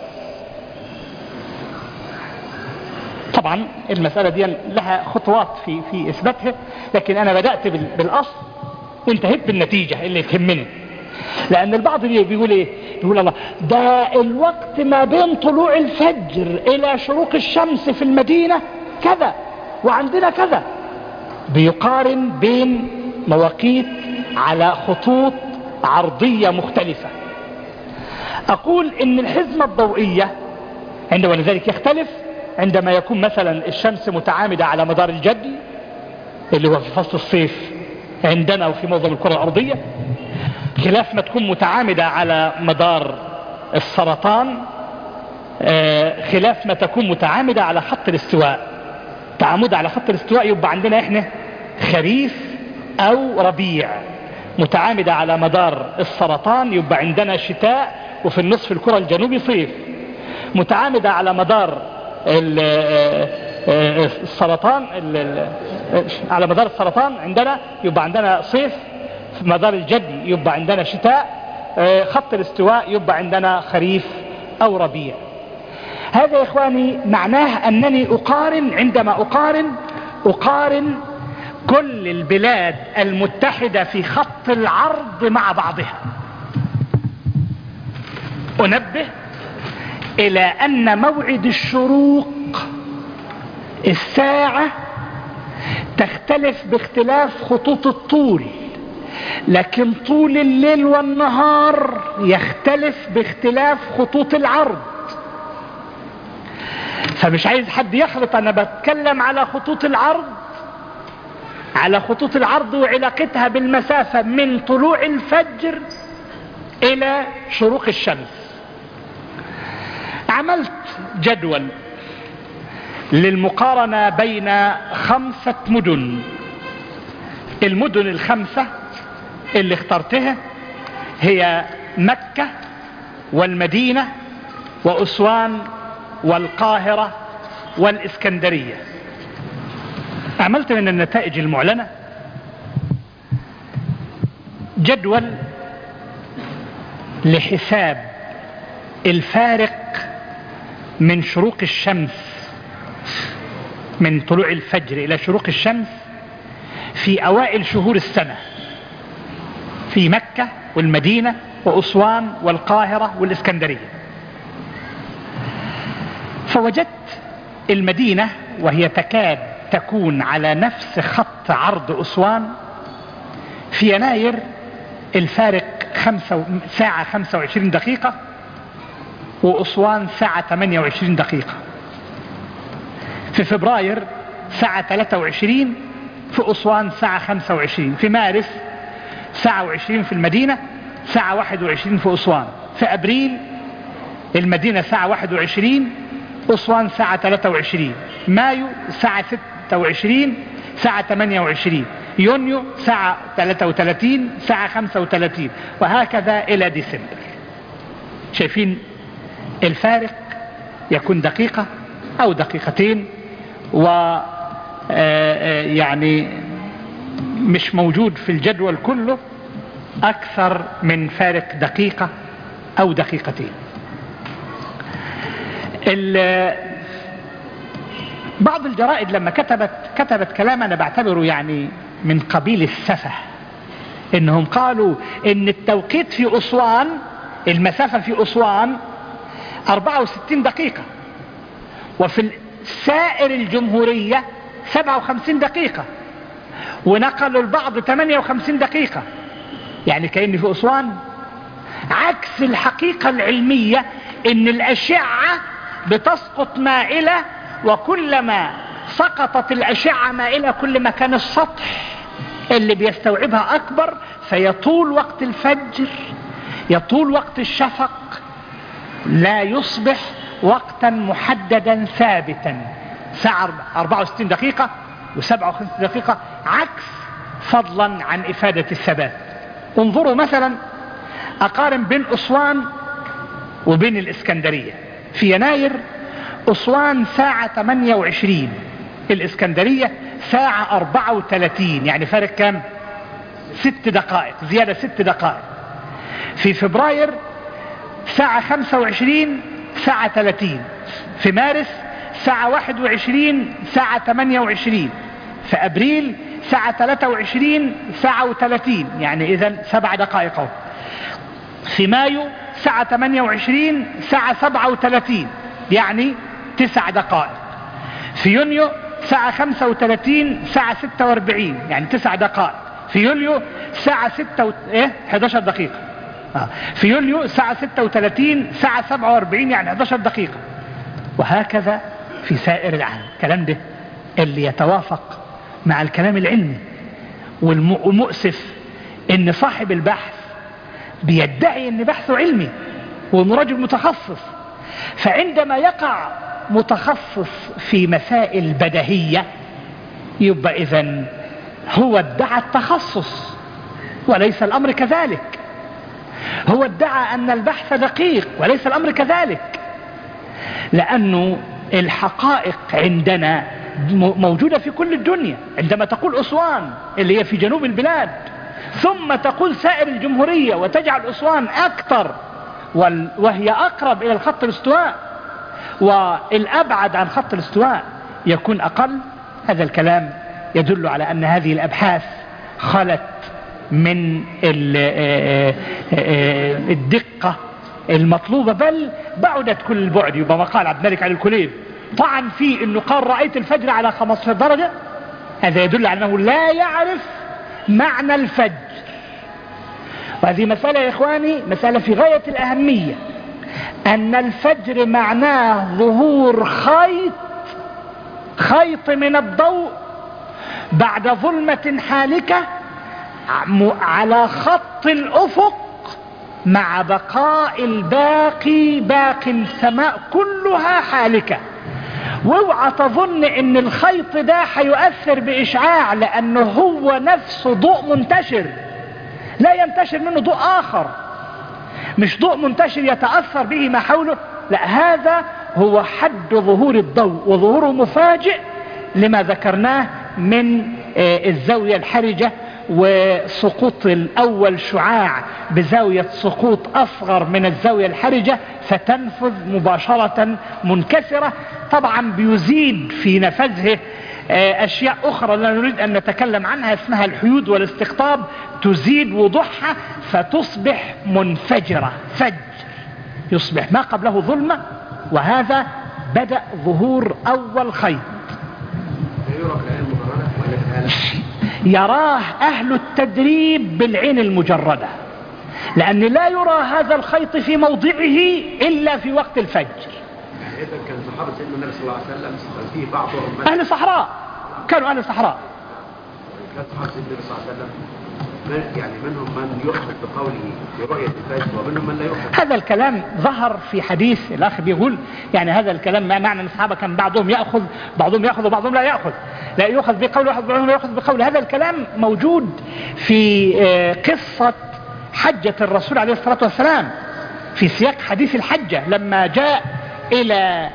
طبعا المسألة دي لها خطوات في في إثباتها، لكن أنا بدأت بالأصل وانتهيت بالنتيجة اللي تهمني. لأن البعض بيقول إيه؟ بيقول الله ده الوقت ما بين طلوع الفجر إلى شروق الشمس في المدينة كذا وعندنا كذا، بيقارن بين مواقيت على خطوط عرضية مختلفة. أقول إن الحزمة الضوئية عندما لذلك يختلف عندما يكون مثلا الشمس متعامدة على مدار الجدي اللي هو في فصل الصيف عندنا وفي معظم الكرة الأرضية، خلاف ما تكون متعامدة على مدار السرطان، خلاف ما تكون متعامدة على خط الاستواء. تعامد على خط الاستواء يبقى عندنا احنا خريف او ربيع، متعامدة على مدار السرطان يبقى عندنا شتاء وفي النصف الكرة الجنوبي صيف، متعامدة على مدار السرطان على مدار السرطان عندنا يبقى عندنا صيف، في مدار الجدي يبقى عندنا شتاء، خط الاستواء يبقى عندنا خريف او ربيع. هذا يا اخواني معناه انني اقارن، عندما اقارن اقارن كل البلاد المتحدة في خط العرض مع بعضها. انبه الى ان موعد الشروق الساعة تختلف باختلاف خطوط الطول، لكن طول الليل والنهار يختلف باختلاف خطوط العرض. فمش عايز حد يخلط، انا بتكلم على خطوط العرض على خطوط العرض وعلاقتها بالمسافة من طلوع الفجر الى شروق الشمس. عملت جدول للمقارنة بين خمسة مدن. المدن الخمسة اللي اخترتها هي مكة والمدينة وأسوان والقاهرة والإسكندرية. عملت من النتائج المعلنة جدول لحساب الفارق من شروق الشمس، من طلوع الفجر إلى شروق الشمس في أوائل شهور السنة في مكة والمدينة وأسوان والقاهرة والإسكندرية. فوجدت المدينة وهي تكاد تكون على نفس خط عرض أسوان في يناير الفارق خمسة ساعة خمسة وعشرين دقيقة، وأسوان ساعة ثمانية وعشرين دقيقة. في فبراير ساعة ثلاثة وعشرين، في أسوان ساعة خمسة وعشرين، في مارس ساعة وعشرين في المدينة، الساعة واحد وعشرين في أسوان. في أبريل المدينة الساعة واحد وعشرين، أسوان الساعة ثلاثة وعشرين. مايو الساعة ستة وعشرين، الساعة ثمانية وعشرين. يونيو الساعة ثلاثة وثلاثين، الساعة خمسة وثلاثين، وهكذا إلى ديسمبر. شايفين الفارق؟ يكون دقيقة أو دقيقتين، و يعني مش موجود في الجدول كله أكثر من فارق دقيقة أو دقيقتين. بعض الجرائد لما كتبت كتبت كلام أنا بعتبره يعني من قبيل السفه، إنهم قالوا إن التوقيت في أسوان، المسافة في أسوان أربعة وستين دقيقة، وفي سائر الجمهورية سبعة وخمسين دقيقة، ونقلوا البعض ثمانية وخمسين دقيقة. يعني كأن في أسوان عكس الحقيقة العلمية، إن الأشعة بتسقط مائلة، وكلما سقطت الأشعة مائلة كل ما كان السطح اللي بيستوعبها أكبر، فيطول وقت الفجر، يطول وقت الشفق، لا يصبح وقتا محددا ثابتا. ساعة أربعة وستين دقيقة وسبعة وخمسين دقيقة، عكس فضلا عن إفادة الثبات. انظروا مثلا، أقارن بين أسوان وبين الإسكندرية. في يناير أسوان ساعة ثمانية وعشرين، الإسكندرية ساعة أربعة وثلاثين، يعني فارق كام؟ ست دقائق، زيادة ست دقائق. في فبراير ساعة خمسة وعشرين، ساعة ثلاثين. في مارس ساعة واحد وعشرين، ساعة ثمانية وعشرين. في أبريل ساعة ثلاثة وعشرين، ساعة وثلاثين، يعني إذن سبع دقائق. في مايو ساعة ثمانية وعشرين، ساعة سبعة وثلاثين، يعني تسع دقائق. في يونيو ساعة خمسة وثلاثين، ساعة ستة وأربعين، يعني تسع دقائق. في يوليو ساعة ستة و... إيه؟ إحدى عشرة دقيقة. آه. في يوليو ساعة ستة وثلاثين، ساعة سبعة وأربعين، يعني إحدى عشرة دقيقة. وهكذا في سائر العالم. الكلام ده اللي يتوافق مع الكلام العلمي. والمؤسف ان صاحب البحث بيدعي ان بحثه علمي وانه رجل متخصص، فعندما يقع متخصص في مسائل بديهية يبقى اذن هو ادعى التخصص، وليس الامر كذلك. هو ادعى ان البحث دقيق، وليس الامر كذلك، لانه الحقائق عندنا موجودة في كل الدنيا. عندما تقول أسوان اللي هي في جنوب البلاد، ثم تقول سائر الجمهورية، وتجعل أسوان أكثر وهي أقرب إلى الخط الاستواء، والأبعد عن خط الاستواء يكون أقل، هذا الكلام يدل على أن هذه الأبحاث خلت من الدقة المطلوبة، بل بعدت كل البعد. يبقى مقال عبد الملك علي الكليب طعن فيه انه قال رأيت الفجر على خمسة عشر درجة، هذا يدل على انه لا يعرف معنى الفجر. وهذه مسألة يا اخواني مسألة في غاية الاهمية، ان الفجر معناه ظهور خيط خيط من الضوء بعد ظلمة حالكة على خط الافق، مع بقاء الباقي باقي السماء كلها حالكة. واوعى تظن ان الخيط ده هيؤثر باشعاع، لانه هو نفسه ضوء منتشر، لا ينتشر منه ضوء اخر، مش ضوء منتشر يتأثر به ما حوله، لا، هذا هو حد ظهور الضوء، وظهوره مفاجئ لما ذكرناه من الزاوية الحرجة، وسقوط الأول شعاع بزاوية سقوط أصغر من الزاوية الحرجة، فتنفذ مباشرة منكسرة. طبعا بيزيد في نفذه أشياء أخرى لا نريد أن نتكلم عنها، اسمها الحيود والاستقطاب، تزيد وضوحها فتصبح منفجرة، فجر، يصبح ما قبله ظلمة. وهذا بدأ ظهور أول خيط يراه أهل التدريب بالعين المجردة، لأن لا يرى هذا الخيط في موضعه إلا في وقت الفجر. إذا كان صحابة سيدنا النبي صلى الله عليه وسلم فيه بعضهم أهل صحراء، كانوا أهل صحراء. كان صحابة سيدنا النبي صلى الله عليه وسلم يعني منهم من يؤخذ بقوله برؤية الفجر ومنهم من لا يؤخذ. هذا الكلام ظهر في حديث الأخ بيقول يعني هذا الكلام ما معنى أن الصحابة كان بعضهم يأخذ بعضهم يأخذ وبعضهم لا يأخذ، لا يؤخذ بقول واحد وبعضهم لا يأخذ بقول. هذا الكلام موجود في قصة حجة الرسول عليه الصلاة والسلام في سياق حديث الحجة لما جاء إلى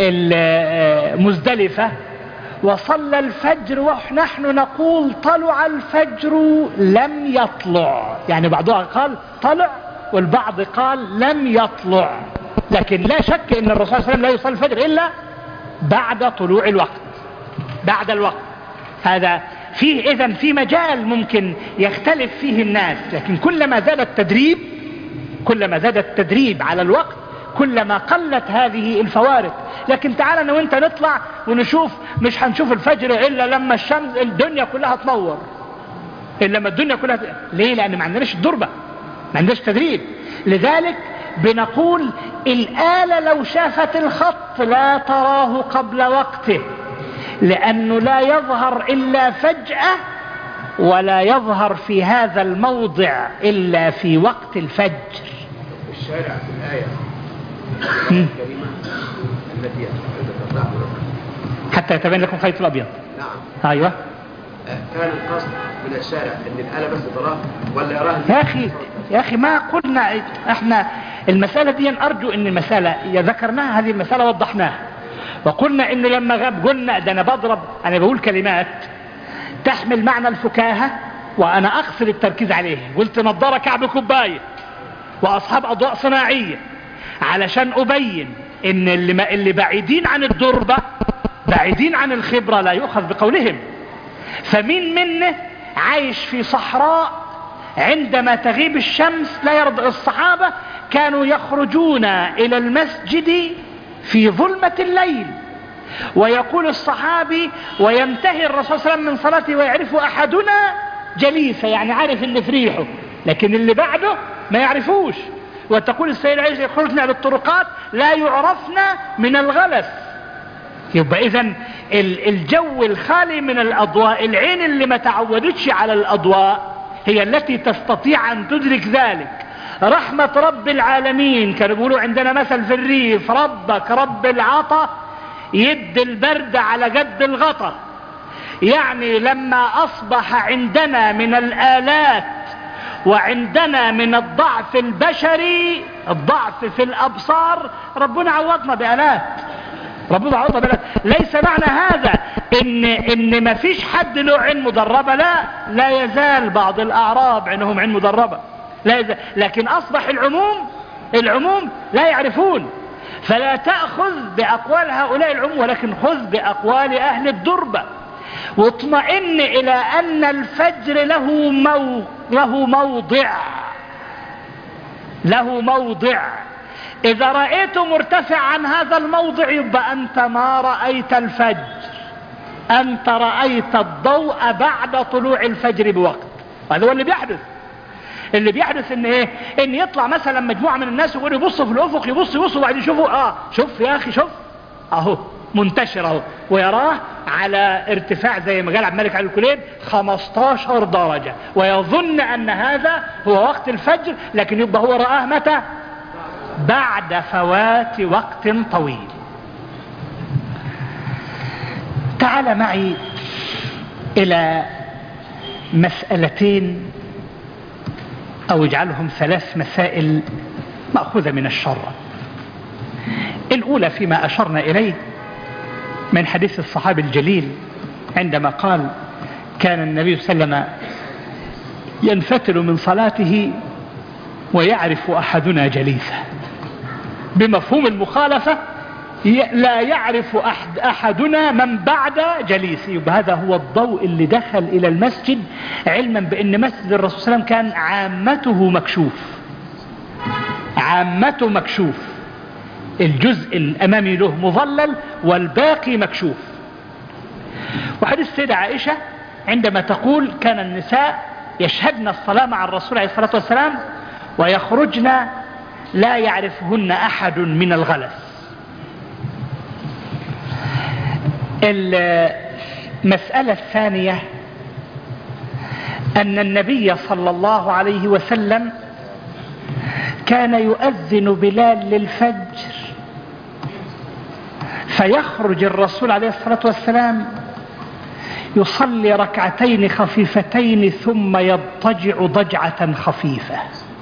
مزدلفة وصلى الفجر ونحن نقول طلع الفجر لم يطلع، يعني بعضها قال طلع والبعض قال لم يطلع، لكن لا شك ان الرسول صلى الله عليه وسلم لا يصلي الفجر الا بعد طلوع الوقت، بعد الوقت. هذا فيه اذن في مجال ممكن يختلف فيه الناس، لكن كلما زاد التدريب كلما زاد التدريب على الوقت كلما قلت هذه الفوارق. لكن تعال انا وانت نطلع ونشوف، مش هنشوف الفجر الا لما الشمس الدنيا كلها تنور، الا لما الدنيا كلها ت... ليه؟ لان ما عندناش الدربة، ما عندناش تدريب. لذلك بنقول الآلة لو شافت الخط لا تراه قبل وقته، لأنه لا يظهر إلا فجأة ولا يظهر في هذا الموضع إلا في وقت الفجر. الشارع في الآية الكريمة التي تطلع حتى يتبين لكم خيط الأبيض. نعم. أيوة. كان القصد من الشارع ان الآلة بس تراه ولا يراه؟ يا أخي يا أخي ما قلنا احنا المسألة دي، أرجو ان المسألة ذكرناها، هذه المسألة وضحناها وقلنا انه لما غاب قلنا ده انا بضرب، انا بقول كلمات تحمل معنى الفكاهة وانا اقصد التركيز عليه. قلت نظارة كعب كوباية واصحاب اضواء صناعية علشان ابين ان اللي, اللي بعيدين عن الدربة بعيدين عن الخبرة لا يؤخذ بقولهم. فمين منه عايش في صحراء عندما تغيب الشمس لا يرضى. الصحابة كانوا يخرجون إلى المسجد في ظلمة الليل، ويقول الصحابي وينتهي الرسول صلى الله عليه وسلم من صلاته ويعرف أحدنا جليسة، يعني عارف اللي في ريحه لكن اللي بعده ما يعرفوش. وتقول السيدة عائشة يخرجنا للطرقات لا يعرفنا من الغلس. يبقى إذن الجو الخالي من الأضواء، العين اللي ما تعودتش على الأضواء هي التي تستطيع أن تدرك ذلك. رحمة رب العالمين، كانوا بيقولوا عندنا مثل في الريف، ربك رب العطا يد البرد على قد الغطا. يعني لما أصبح عندنا من الآلات وعندنا من الضعف البشري، الضعف في الأبصار، ربنا عوضنا بآلات، ربنا عوضنا بآلات. ليس معنى هذا إن, إن ما فيش حد له عين مدربة، لا لا يزال بعض الأعراب عندهم عين مدربة، لا يزال. لكن أصبح العموم العموم لا يعرفون. فلا تأخذ بأقوال هؤلاء العموم ولكن خذ بأقوال أهل الدربة، واطمئن إلى أن الفجر له مو له موضع له موضع إذا رأيته مرتفع عن هذا الموضع يبقى أنت ما رأيت الفجر، أنت رأيت الضوء بعد طلوع الفجر بوقت. هذا هو اللي بيحدث. اللي بيحدث ان ايه؟ ان يطلع مثلا مجموعة من الناس ويقولوا يبصوا في الافق، يبصوا يبصوا وبعدين يشوفوا اه شوف يا اخي شوف اهو منتشر اهو، ويراه على ارتفاع زي ما قال عبد الملك علي الكليب خمستاشر درجة، ويظن ان هذا هو وقت الفجر، لكن يبقى هو رآه متى؟ بعد فوات وقت طويل. تعال معي الى مسألتين او اجعلهم ثلاث مسائل مأخوذة من الشرع. الاولى فيما اشرنا اليه من حديث الصحابي الجليل عندما قال كان النبي صلى الله عليه وسلم ينفتل من صلاته ويعرف احدنا جليسه، بمفهوم المخالفة لا يعرف أحد أحدنا من بعد جليسه. يبقى هذا هو الضوء اللي دخل إلى المسجد، علما بأن مسجد الرسول صلى الله عليه وسلم كان عامته مكشوف، عامته مكشوف، الجزء الأمامي له مظلل والباقي مكشوف. وحديث السيدة عائشة عندما تقول كان النساء يشهدن الصلاة مع الرسول عليه الصلاة والسلام ويخرجن لا يعرفهن أحد من الغلس. المسألة الثانية أن النبي صلى الله عليه وسلم كان يؤذن بلال للفجر، فيخرج الرسول عليه الصلاة والسلام يصلي ركعتين خفيفتين ثم يضطجع ضجعة خفيفة.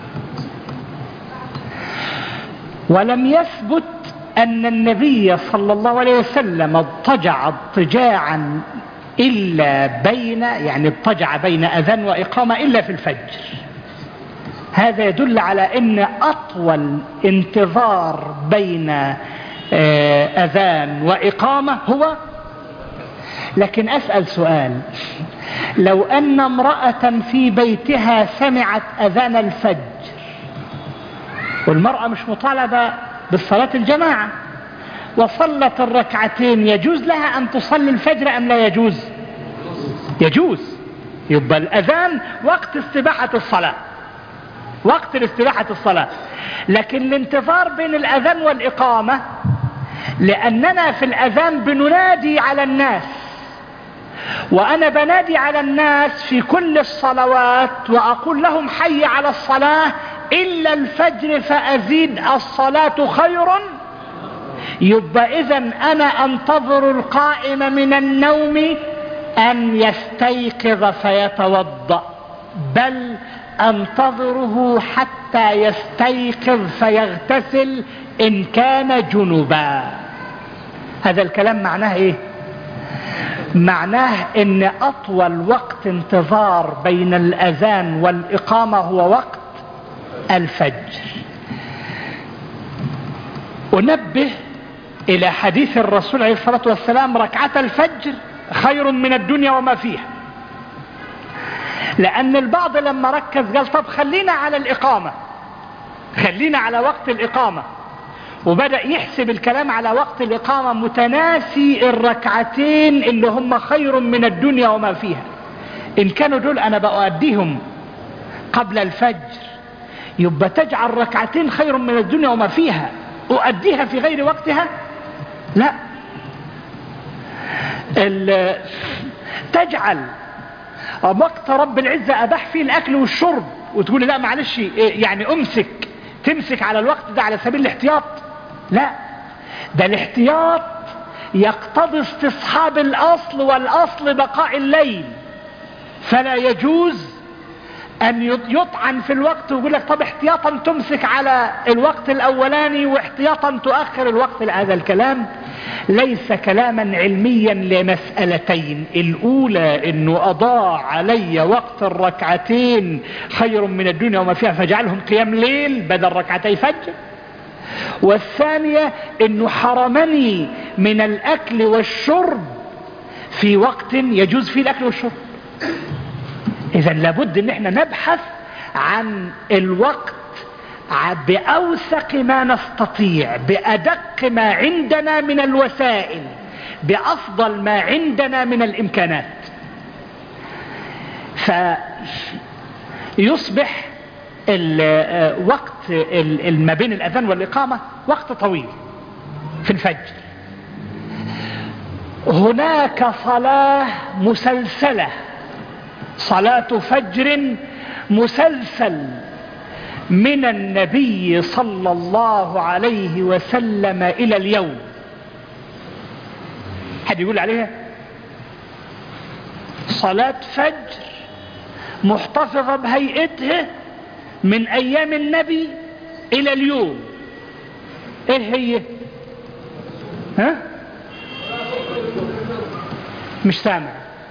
ولم يثبت أن النبي صلى الله عليه وسلم اضطجع اضطجاعا إلا بين يعني اضطجع بين أذان وإقامة إلا في الفجر. هذا يدل على أن أطول انتظار بين أذان وإقامة هو. لكن أسأل سؤال، لو أن امرأة في بيتها سمعت أذان الفجر، والمرأة مش مطالبة بالصلاة الجماعة، وصلت الركعتين، يجوز لها أن تصلي الفجر أم لا يجوز؟ يجوز. يبقى الأذان وقت استباحة الصلاة، وقت استباحة الصلاة. لكن الانتظار بين الأذان والإقامة، لأننا في الأذان بننادي على الناس، وأنا بنادي على الناس في كل الصلوات وأقول لهم حي على الصلاة إلا الفجر فأزيد الصلاة خير. يبقى إذن أنا أنتظر القائم من النوم أن يستيقظ فيتوضأ، بل أنتظره حتى يستيقظ فيغتسل إن كان جنبا. هذا الكلام معناه إيه؟ معناه إن أطول وقت انتظار بين الأذان والإقامة هو وقت الفجر. أنبه إلى حديث الرسول عليه الصلاة والسلام: ركعة الفجر خير من الدنيا وما فيها. لأن البعض لما ركز قال طب خلينا على الإقامة، خلينا على وقت الإقامة، وبدأ يحسب الكلام على وقت الإقامة متناسي الركعتين اللي هم خير من الدنيا وما فيها. إن كانوا دول أنا بأؤديهم قبل الفجر، يبقى تجعل ركعتين خير من الدنيا وما فيها أؤديها في غير وقتها؟ لا. تجعل وقت رب العزة أباح فيه الأكل والشرب وتقول لا معلش يعني أمسك، تمسك على الوقت ده على سبيل الاحتياط؟ لا، ده الاحتياط يقتضي استصحاب الأصل، والأصل بقاء الليل، فلا يجوز أن يطعن في الوقت ويقول لك طب احتياطا تمسك على الوقت الأولاني واحتياطا تؤخر الوقت. هذا الكلام ليس كلاما علميا لمسألتين: الأولى أنه أضاع علي وقت الركعتين خير من الدنيا وما فيها فجعلهم قيام ليل بدل ركعتي فجر، والثانية أنه حرمني من الأكل والشرب في وقت يجوز فيه الأكل والشرب. إذن لابد أن احنا نبحث عن الوقت بأوثق ما نستطيع، بأدق ما عندنا من الوسائل، بأفضل ما عندنا من الإمكانات، فيصبح الوقت ما بين الأذان والإقامة وقت طويل في الفجر. هناك صلاة مسلسلة، صلاة فجر مسلسل من النبي صلى الله عليه وسلم إلى اليوم. حد يقول عليها صلاة فجر محتفظة بهيئتها من أيام النبي إلى اليوم؟ إيه هي؟ ها؟ مش سامع.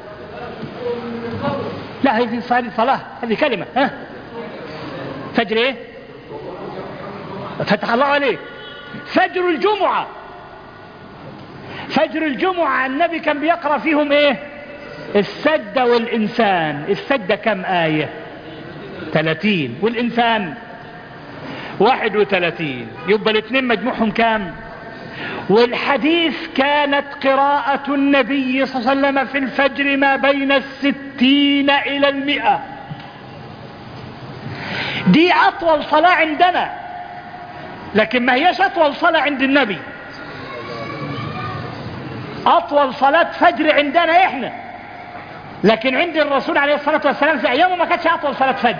لا، هذه صلاة، هذه كلمة. ها؟ فجر ايه؟ فتح الله عليك. فجر الجمعة، فجر الجمعة النبي كان بيقرأ فيهم ايه؟ السجدة والإنسان. السجدة كم آية؟ ثلاثين، والإنسان واحد وثلاثين، يبقى الاثنين مجموعهم كام؟ والحديث كانت قراءة النبي صلى الله عليه وسلم في الفجر ما بين الستين إلى المئة. دي أطول صلاة عندنا، لكن ما هيش أطول صلاة عند النبي. أطول صلاة فجر عندنا إحنا لكن عند الرسول عليه الصلاة والسلام في أيامه ما كانتش أطول صلاة فجر،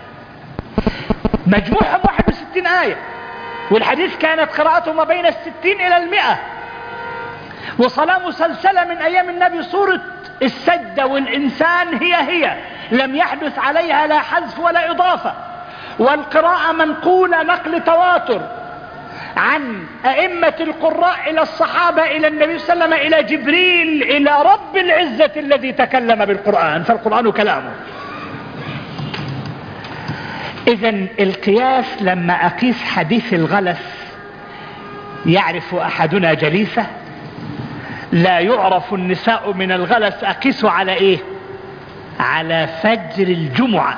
مجموعهم واحد وستين آية، والحديث كانت قراءته ما بين الستين إلى المئة، وصلاة مسلسلة من أيام النبي. صورة السجدة والإنسان هي هي، لم يحدث عليها لا حذف ولا إضافة، والقراءة منقولة نقل تواتر عن أئمة القراء إلى الصحابة إلى النبي صلى الله عليه وسلم إلى جبريل إلى رب العزة الذي تكلم بالقرآن، فالقرآن كلامه. إذن القياس لما أقيس حديث الغلس يعرف أحدنا جليسة، لا يعرف النساء من الغلس، أقيس على إيه؟ على فجر الجمعة،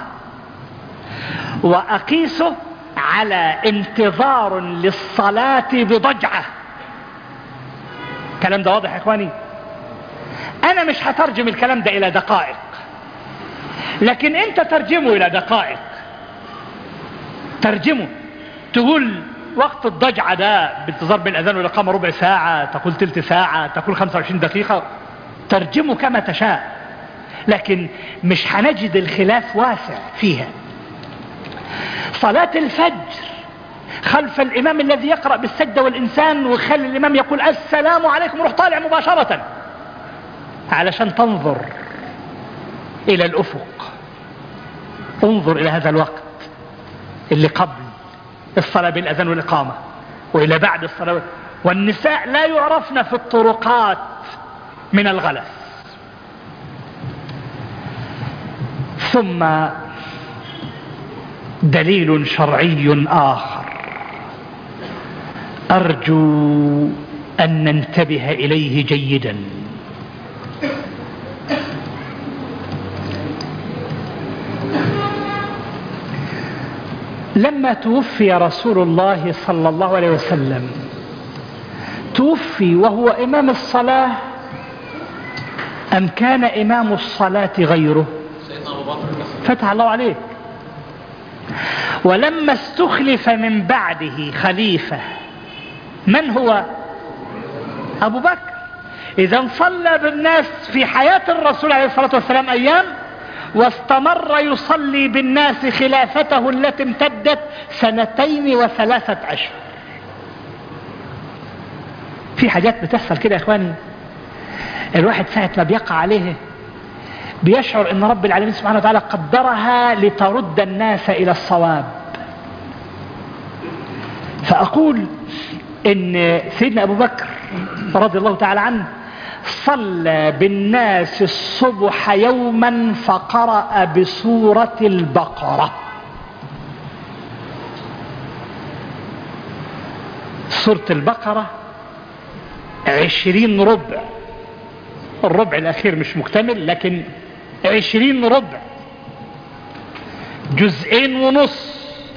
وأقيسه على انتظار للصلاة بضجعة. الكلام ده واضح يا إخواني؟ أنا مش هترجم الكلام ده إلى دقائق، لكن أنت ترجمه إلى دقائق. ترجمه تقول وقت الضجعة ده بانتظار بين الأذان والإقامة ربع ساعة، تقول تلت ساعة، تقول خمسة وعشرين دقيقة، ترجمه كما تشاء، لكن مش هنجد الخلاف واسع فيها. صلاة الفجر خلف الإمام الذي يقرأ بالسجدة والإنسان، وخلي الإمام يقول السلام عليكم وروح طالع مباشرة علشان تنظر إلى الأفق، انظر إلى هذا الوقت اللي قبل الصلاة بالأذان والإقامة وإلى بعد الصلاة. والنساء لا يعرفن في الطرقات من الغلس. ثم دليل شرعي آخر أرجو أن ننتبه إليه جيدا. لما توفي رسول الله صلى الله عليه وسلم، توفي وهو إمام الصلاة أم كان إمام الصلاة غيره؟ فتح الله عليك. ولما استخلف من بعده خليفة، من هو؟ أبو بكر. إذا صلى بالناس في حياة الرسول عليه الصلاة والسلام أيام، واستمر يصلي بالناس خلافته التي امتدت سنتين وثلاثة أشهر. في حاجات بتحصل كده يا إخواني، الواحد ساعة ما بيقع عليه بيشعر ان رب العالمين سبحانه وتعالى قدرها لترد الناس الى الصواب. فاقول ان سيدنا ابو بكر رضي الله تعالى عنه صلى بالناس الصبح يوما فقرأ بسورة البقرة. سورة البقرة عشرين ربع، الربع الاخير مش مكتمل لكن عشرين ربع، جزئين ونص.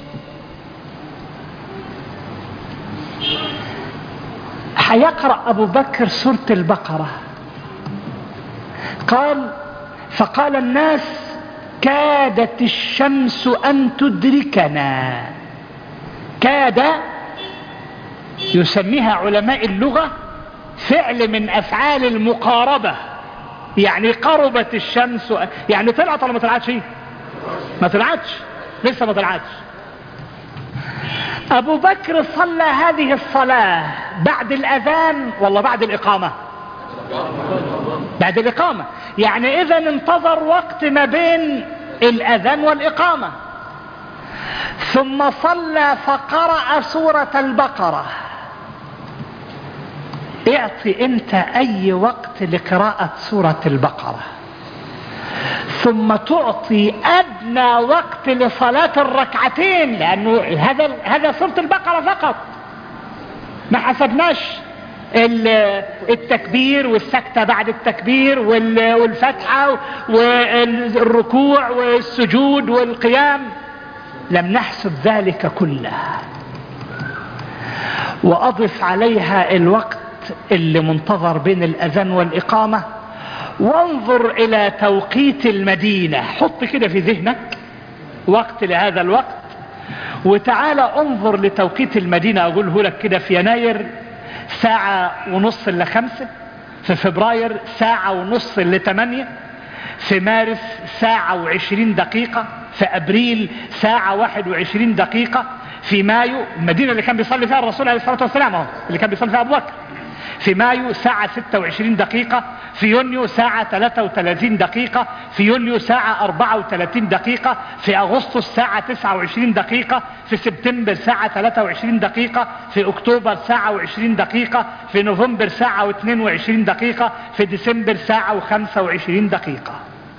حيقرأ أبو بكر سورة البقرة. قال فقال الناس كادت الشمس أن تدركنا. كاد يسميها علماء اللغة فعل من أفعال المقاربة، يعني قربت الشمس، يعني طلعت ولا ما طلعتش؟ ما طلعتش، لسه ما طلعتش. أبو بكر صلى هذه الصلاة بعد الأذان والله بعد الإقامة؟ بعد الإقامة، يعني إذا انتظر وقت ما بين الأذان والإقامة، ثم صلى فقرأ سورة البقرة. اعطي انت اي وقت لقراءة سورة البقرة، ثم تعطي ادنى وقت لصلاة الركعتين، لانه هذا هذا سورة البقرة فقط، ما حسبناش التكبير والسكتة بعد التكبير والفتحة والركوع والسجود والقيام، لم نحسب ذلك كله. واضف عليها الوقت اللي منتظر بين الأذان والإقامة، وانظر إلى توقيت المدينة، حط كده في ذهنك وقت لهذا الوقت، وتعالى انظر لتوقيت المدينة. أقوله لك كده، في يناير ساعة ونص إلا خمسة، في فبراير ساعة ونص إلا ثمانية، في مارس ساعة وعشرين دقيقة، في أبريل ساعة واحد وعشرين دقيقة، في مايو المدينة اللي كان بيصلي فيها الرسول عليه الصلاة والسلام اهو، اللي كان بيصلي فيها أبو بكر، في مايو ساعة ستة وعشرين دقيقة، في يونيو ساعة ثلاثة وثلاثين دقيقة، في يوليو ساعة أربعة وثلاثين دقيقة، في أغسطس ساعة تسعة وعشرين دقيقة، في سبتمبر ساعة ثلاثة وعشرين دقيقة، في أكتوبر ساعة وعشرين دقيقة، في نوفمبر ساعة واثنين وعشرين دقيقة، في ديسمبر ساعة وخمسة وعشرين دقيقة.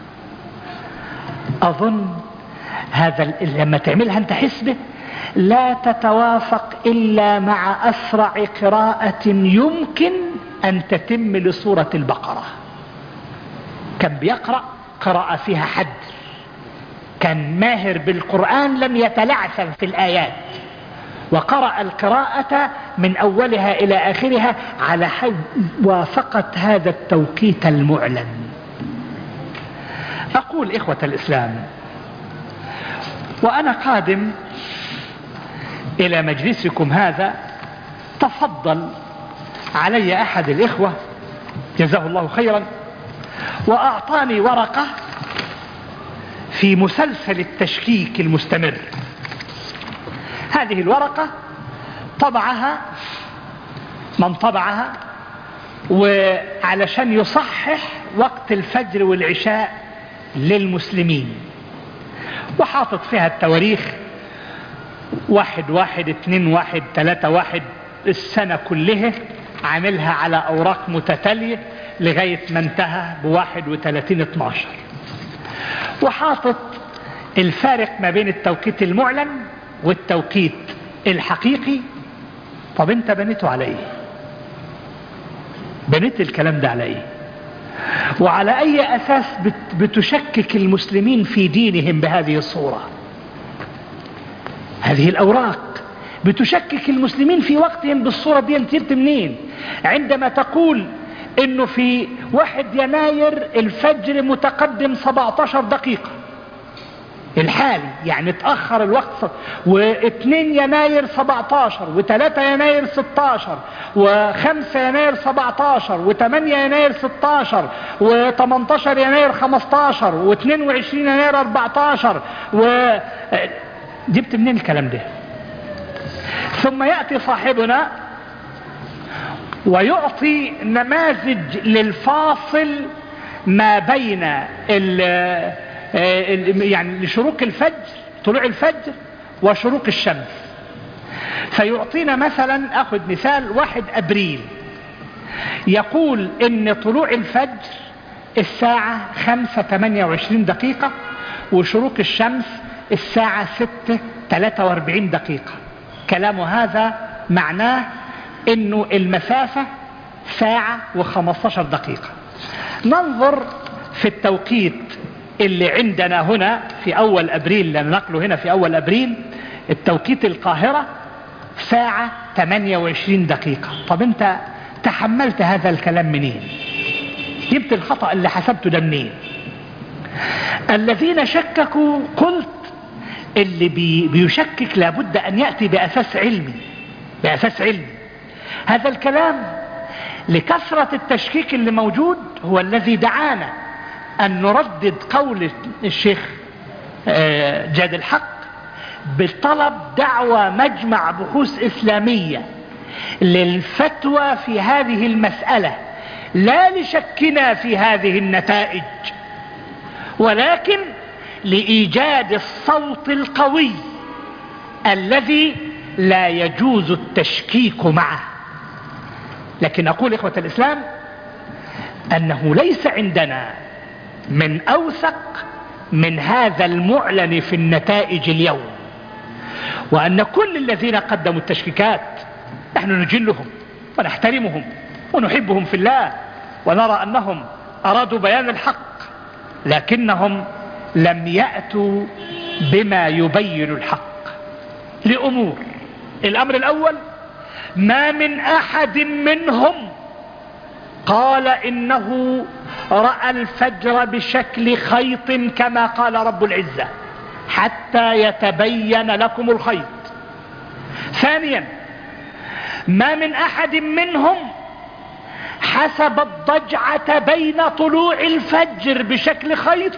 أظن هذا لما تعملها أنت حسبة لا تتوافق إلا مع أسرع قراءة يمكن أن تتم لسورة البقرة. كان بيقرأ قراءة فيها حد، كان ماهر بالقرآن لم يتلعثم في الآيات، وقرأ القراءة من أولها إلى آخرها على حد وافقت هذا التوقيت المعلن. أقول إخوة الإسلام، وأنا قادم إلى مجلسكم هذا تفضل علي أحد الإخوة جزاه الله خيرا وأعطاني ورقة في مسلسل التشكيك المستمر. هذه الورقة طبعها من طبعها وعلشان يصحح وقت الفجر والعشاء للمسلمين، وحاطط فيها التواريخ واحد واحد اثنين واحد ثلاثة واحد السنة كلها، عاملها على أوراق متتالية لغاية ما انتهى بواحد وثلاثين اثناشر، وحاطط الفارق ما بين التوقيت المعلن والتوقيت الحقيقي. طب انت بنيته على ايه؟ بنيت الكلام ده على ايه؟ وعلى اي اساس بتشكك المسلمين في دينهم بهذه الصورة؟ هذه الاوراق بتشكك المسلمين في وقتهم بالصورة دي. انت جبت منين عندما تقول انه في واحد يناير الفجر متقدم سبعة عشر دقيقة الحالي، يعني تأخر الوقت، واثنين يناير سبعة عشر، وثلاثة يناير ستة عشر، وخمسة يناير سبعة عشر، وثمانية يناير ستة عشر، وثمانية عشر يناير خمسة عشر، واثنين وعشرين يناير أربعة عشر. و جبت منين الكلام ده؟ ثم يأتي صاحبنا ويعطي نماذج للفاصل ما بين ال يعني لشروق الفجر، طلوع الفجر وشروق الشمس. فيعطينا مثلا، اخذ مثال واحد ابريل، يقول ان طلوع الفجر الساعة خمسة ثمانية وعشرين دقيقة، وشروق الشمس الساعة ستة ثلاثة واربعين دقيقة. كلامه هذا معناه انه المسافة ساعة وخمستاشر دقيقة. ننظر في التوقيت اللي عندنا هنا في اول ابريل، لان نقله هنا في اول ابريل، التوقيت القاهرة ساعة ثمانية وعشرين دقيقة. طب انت تحملت هذا الكلام منين؟ جبت الخطأ اللي حسبته ده منين؟ الذين شككوا قلت اللي بي بيشكك لابد ان يأتي بأساس علمي، بأساس علمي. هذا الكلام لكثرة التشكيك اللي موجود هو الذي دعانا أن نردد قول الشيخ جاد الحق بطلب دعوة مجمع بحوث إسلامية للفتوى في هذه المسألة، لا لشكنا في هذه النتائج، ولكن لإيجاد الصوت القوي الذي لا يجوز التشكيك معه. لكن أقول إخوة الإسلام أنه ليس عندنا من أوثق من هذا المعلن في النتائج اليوم، وأن كل الذين قدموا التشكيكات نحن نجلهم ونحترمهم ونحبهم في الله، ونرى أنهم أرادوا بيان الحق، لكنهم لم يأتوا بما يبين الحق لأمور. الأمر الأول، ما من أحد منهم قال إنه رأى الفجر بشكل خيط كما قال رب العزة حتى يتبين لكم الخيط. ثانيا، ما من أحد منهم حسب الضجعة بين طلوع الفجر بشكل خيط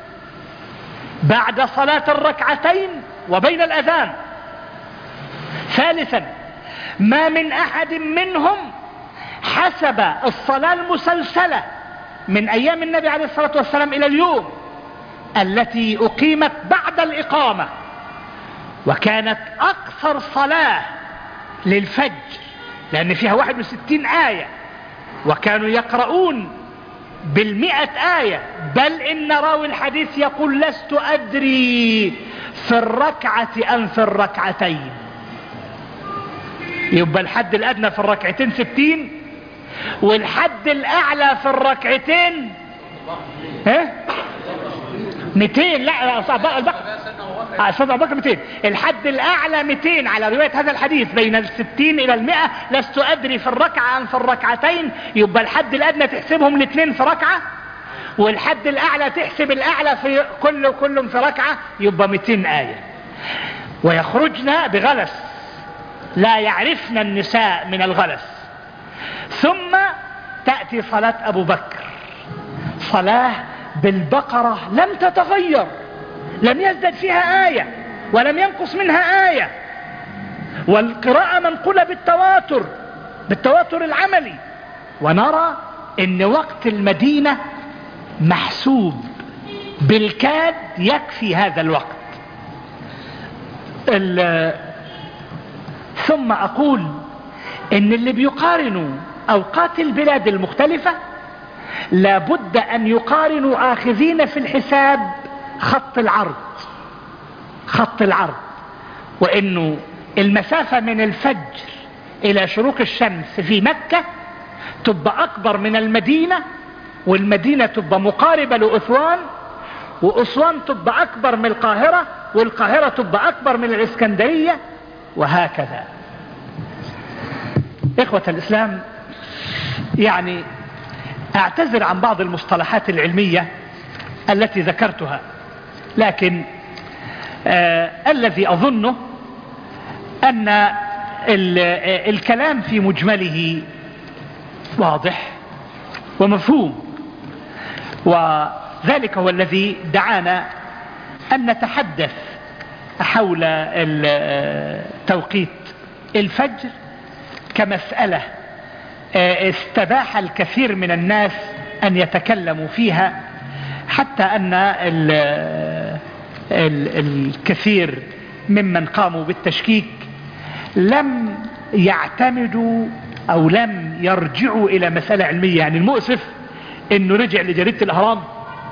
بعد صلاة الركعتين وبين الأذان. ثالثا ما من أحد منهم حسب الصلاة المسلسلة من أيام النبي عليه الصلاة والسلام إلى اليوم التي أقيمت بعد الإقامة، وكانت أقصر صلاة للفجر لأن فيها واحد وستين آية، وكانوا يقرؤون بالمئة آية، بل إن راوي الحديث يقول لست أدري في الركعة أم في الركعتين. يبقى الحد الأدنى في الركعتين ستين، والحد الأعلى في الركعتين ها مئتين. لا صدق أبو بكر مئتين. الحد الأعلى مئتين على رواية هذا الحديث، بين الستين إلى المئة لست أدري في الركعة أم في الركعتين. يبقى الحد الأدنى تحسبهم الاثنين في ركعة، والحد الأعلى تحسب الأعلى في كل كل في ركعة، يبقى مئتين آية. ويخرجن بغلس لا يعرفن النساء من الغلس. ثم تأتي صلاة أبو بكر، صلاة بالبقرة لم تتغير، لم يزدد فيها آية ولم ينقص منها آية، والقراءة منقولة بالتواتر بالتواتر العملي. ونرى ان وقت المدينة محسوب بالكاد يكفي هذا الوقت. ثم اقول ان اللي بيقارنوا اوقات البلاد المختلفة لابد ان يقارنوا آخذين في الحساب خط العرض خط العرض وانه المسافة من الفجر الى شروق الشمس في مكة تبقى اكبر من المدينة، والمدينة تبقى مقاربة لأسوان، وأسوان تبقى اكبر من القاهرة، والقاهرة تبقى اكبر من الاسكندرية، وهكذا. اخوة الاسلام، يعني اعتذر عن بعض المصطلحات العلمية التي ذكرتها، لكن آه الذي اظنه ان الكلام في مجمله واضح ومفهوم، وذلك هو الذي دعانا ان نتحدث حول توقيت الفجر كمسألة استباح الكثير من الناس ان يتكلموا فيها، حتى ان ال ال الكثير ممن قاموا بالتشكيك لم يعتمدوا او لم يرجعوا الى مسألة علمية. يعني المؤسف انه رجع لجريدة الاهرام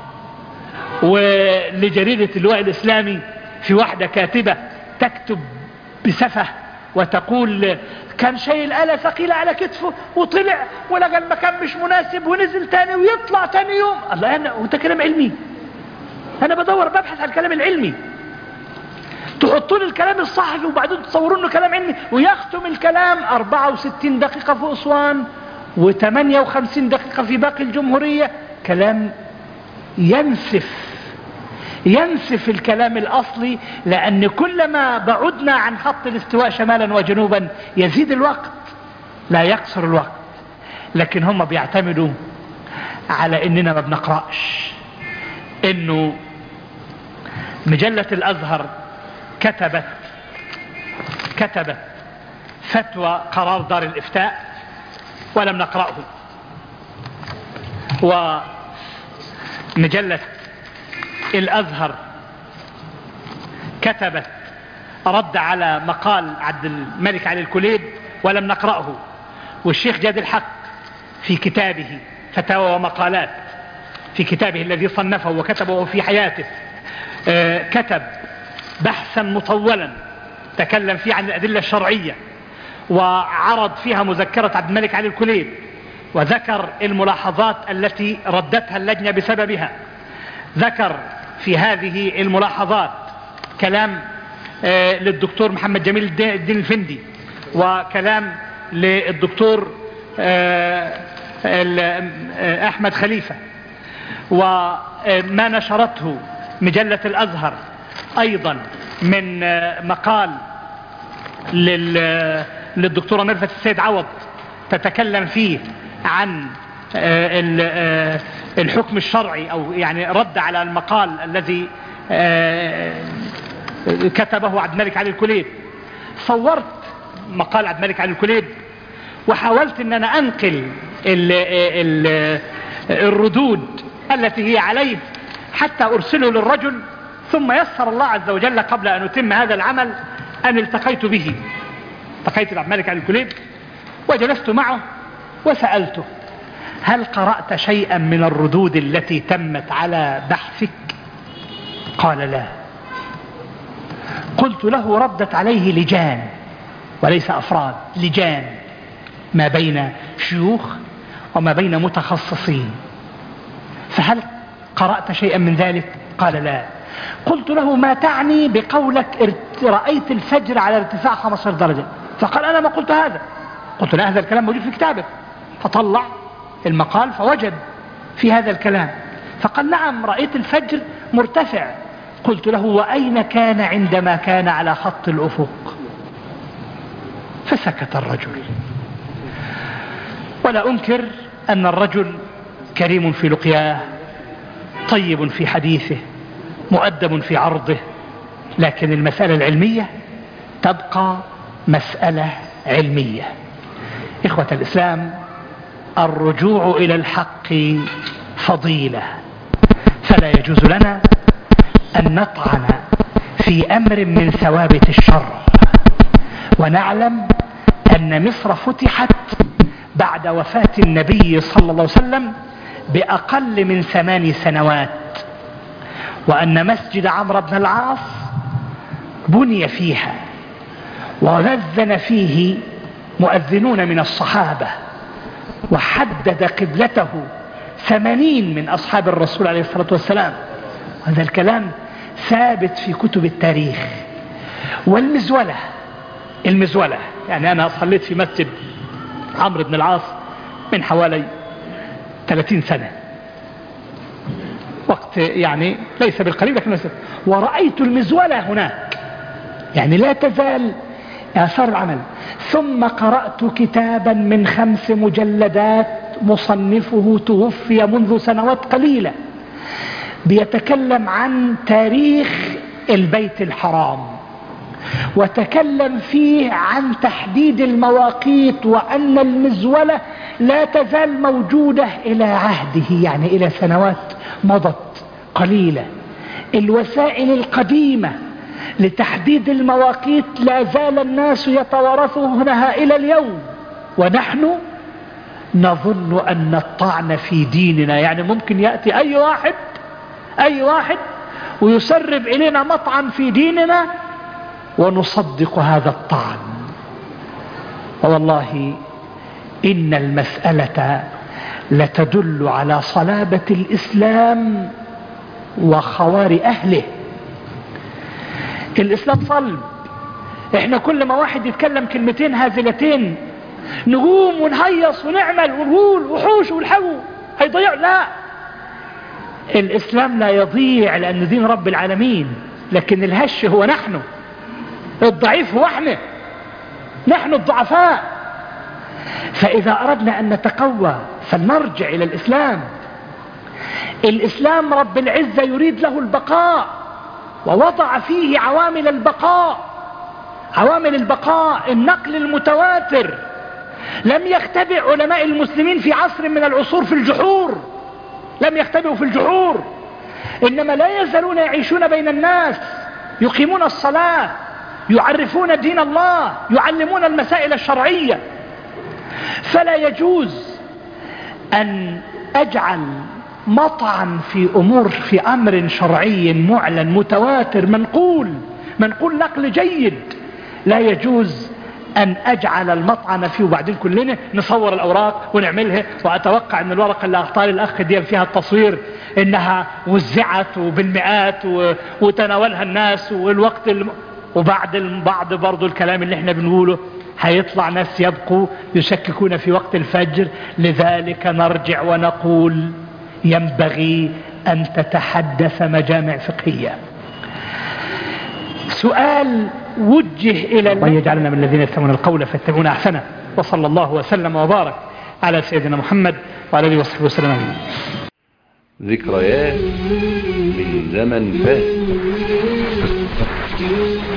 ولجريدة اللواء الاسلامي في واحدة كاتبة تكتب بسفه وتقول كان شايل آلة ثقيلة على كتفه وطلع ولقى المكان مش مناسب ونزل تاني ويطلع تاني يوم. الله، انا وانت كلام علمي، انا بدور ببحث عن الكلام العلمي، تحطوا لي الكلام الصحفي وبعدين تصوروا انه كلام علمي، ويختم الكلام أربعة وستين دقيقة في أسوان وثمانية وخمسين دقيقة في باقي الجمهورية. كلام ينسف ينسف الكلام الأصلي، لأن كلما بعدنا عن خط الاستواء شمالا وجنوبا يزيد الوقت لا يقصر الوقت. لكن هم بيعتمدوا على اننا ما بنقرأش، انه مجلة الازهر كتبت كتبت فتوى قرار دار الافتاء ولم نقرأه، ومجلة الازهر كتبت رد على مقال عبد الملك علي الكليب ولم نقرأه، والشيخ جاد الحق في كتابه فتاوى ومقالات في كتابه الذي صنفه وكتبه في حياته آه كتب بحثا مطولا تكلم فيه عن الأدلة الشرعية، وعرض فيها مذكرة عبد الملك علي الكليب، وذكر الملاحظات التي ردتها اللجنة بسببها. ذكر في هذه الملاحظات كلام آه للدكتور محمد جميل الدين الفندي، وكلام للدكتور آه آه أحمد خليفة، وما نشرته مجلة الأزهر أيضا من مقال للدكتورة ميرفت السيد عوض تتكلم فيه عن الحكم الشرعي، أو يعني رد على المقال الذي كتبه عبد الملك علي الكليب. صورت مقال عبد الملك علي الكليب وحاولت ان انا انقل ال ال الردود التي هي عليه حتى ارسله للرجل، ثم يسر الله عز وجل قبل ان اتم هذا العمل ان التقيت به. التقيت بعبد الملك علي الكليب وجلست معه وسألته: هل قرأت شيئا من الردود التي تمت على بحثك؟ قال: لا. قلت له: ردت عليه لجان وليس أفراد، لجان ما بين شيوخ وما بين متخصصين، فهل قرأت شيئا من ذلك؟ قال: لا. قلت له: ما تعني بقولك رأيت الفجر على ارتفاع خمسة عشر درجة؟ فقال: أنا ما قلت هذا. قلت له: هذا الكلام موجود في كتابك. فطلع المقال فوجد في هذا الكلام، فقال: نعم رأيت الفجر مرتفع. قلت له: وأين كان عندما كان على خط الأفق؟ فسكت الرجل. ولا أنكر أن الرجل كريم في لقياه، طيب في حديثه، مؤدب في عرضه، لكن المسألة العلمية تبقى مسألة علمية. إخوة الإسلام، الرجوع إلى الحق فضيلة، فلا يجوز لنا أن نطعن في أمر من ثوابت الشرع. ونعلم أن مصر فتحت بعد وفاة النبي صلى الله عليه وسلم بأقل من ثمان سنوات، وأن مسجد عمرو بن العاص بني فيها وأذن فيه مؤذنون من الصحابة، وحدد قبلته ثمانين من أصحاب الرسول عليه الصلاة والسلام. هذا الكلام ثابت في كتب التاريخ. والمزولة، المزولة يعني أنا صليت في مسجد عمرو بن العاص من حوالي ثلاثين سنة، وقت يعني ليس بالقليل لكن مسجد، ورأيت المزولة هناك، يعني لا تزال آثار العمل. ثم قرأت كتابا من خمس مجلدات مصنفه توفي منذ سنوات قليلة، بيتكلم عن تاريخ البيت الحرام، وتكلم فيه عن تحديد المواقيت، وأن المزولة لا تزال موجودة إلى عهده، يعني إلى سنوات مضت قليلة. الوسائل القديمة لتحديد المواقيت لا زال الناس يتوارثونها إلى اليوم، ونحن نظن أن الطعن في ديننا، يعني ممكن يأتي أي واحد أي واحد ويسرب إلينا مطعن في ديننا ونصدق هذا الطعن. والله إن المسألة لتدل على صلابة الإسلام وخوار أهله. الإسلام صلب. إحنا كل ما واحد يتكلم كلمتين هازلتين نقوم ونهيص ونعمل ونقول وحوش والحقوا هيضيع. لا، الإسلام لا يضيع لأنه دين رب العالمين، لكن الهش هو نحن، الضعيف هو احنا، نحن الضعفاء. فإذا أردنا أن نتقوى فلنرجع إلى الإسلام. الإسلام رب العزة يريد له البقاء، ووضع فيه عوامل البقاء. عوامل البقاء النقل المتواتر. لم يختبئ علماء المسلمين في عصر من العصور في الجحور، لم يختبئوا في الجحور، إنما لا يزالون يعيشون بين الناس، يقيمون الصلاة، يعرفون دين الله، يعلمون المسائل الشرعية. فلا يجوز أن أجعل مطعن في أمور، في أمر شرعي معلن متواتر منقول منقول نقل جيد، لا يجوز أن أجعل المطعن فيه وبعدين كلنا نصور الأوراق ونعملها. وأتوقع أن الورقة اللي أخطار الأخ دي فيها التصوير إنها وزعت وبالمئات وتناولها الناس والوقت الم... وبعد البعض برضو الكلام اللي احنا بنقوله هيطلع ناس يبقوا يشككون في وقت الفجر. لذلك نرجع ونقول ينبغي أن تتحدث مجامع فقهية. سؤال وجه إلى الله يجعلنا من الذين يستمعون القول فيتبعون أحسنه، وصلى الله وسلم وبارك على سيدنا محمد وعلى اله وصحبه وسلم آمين. ذكريات من زمن فات.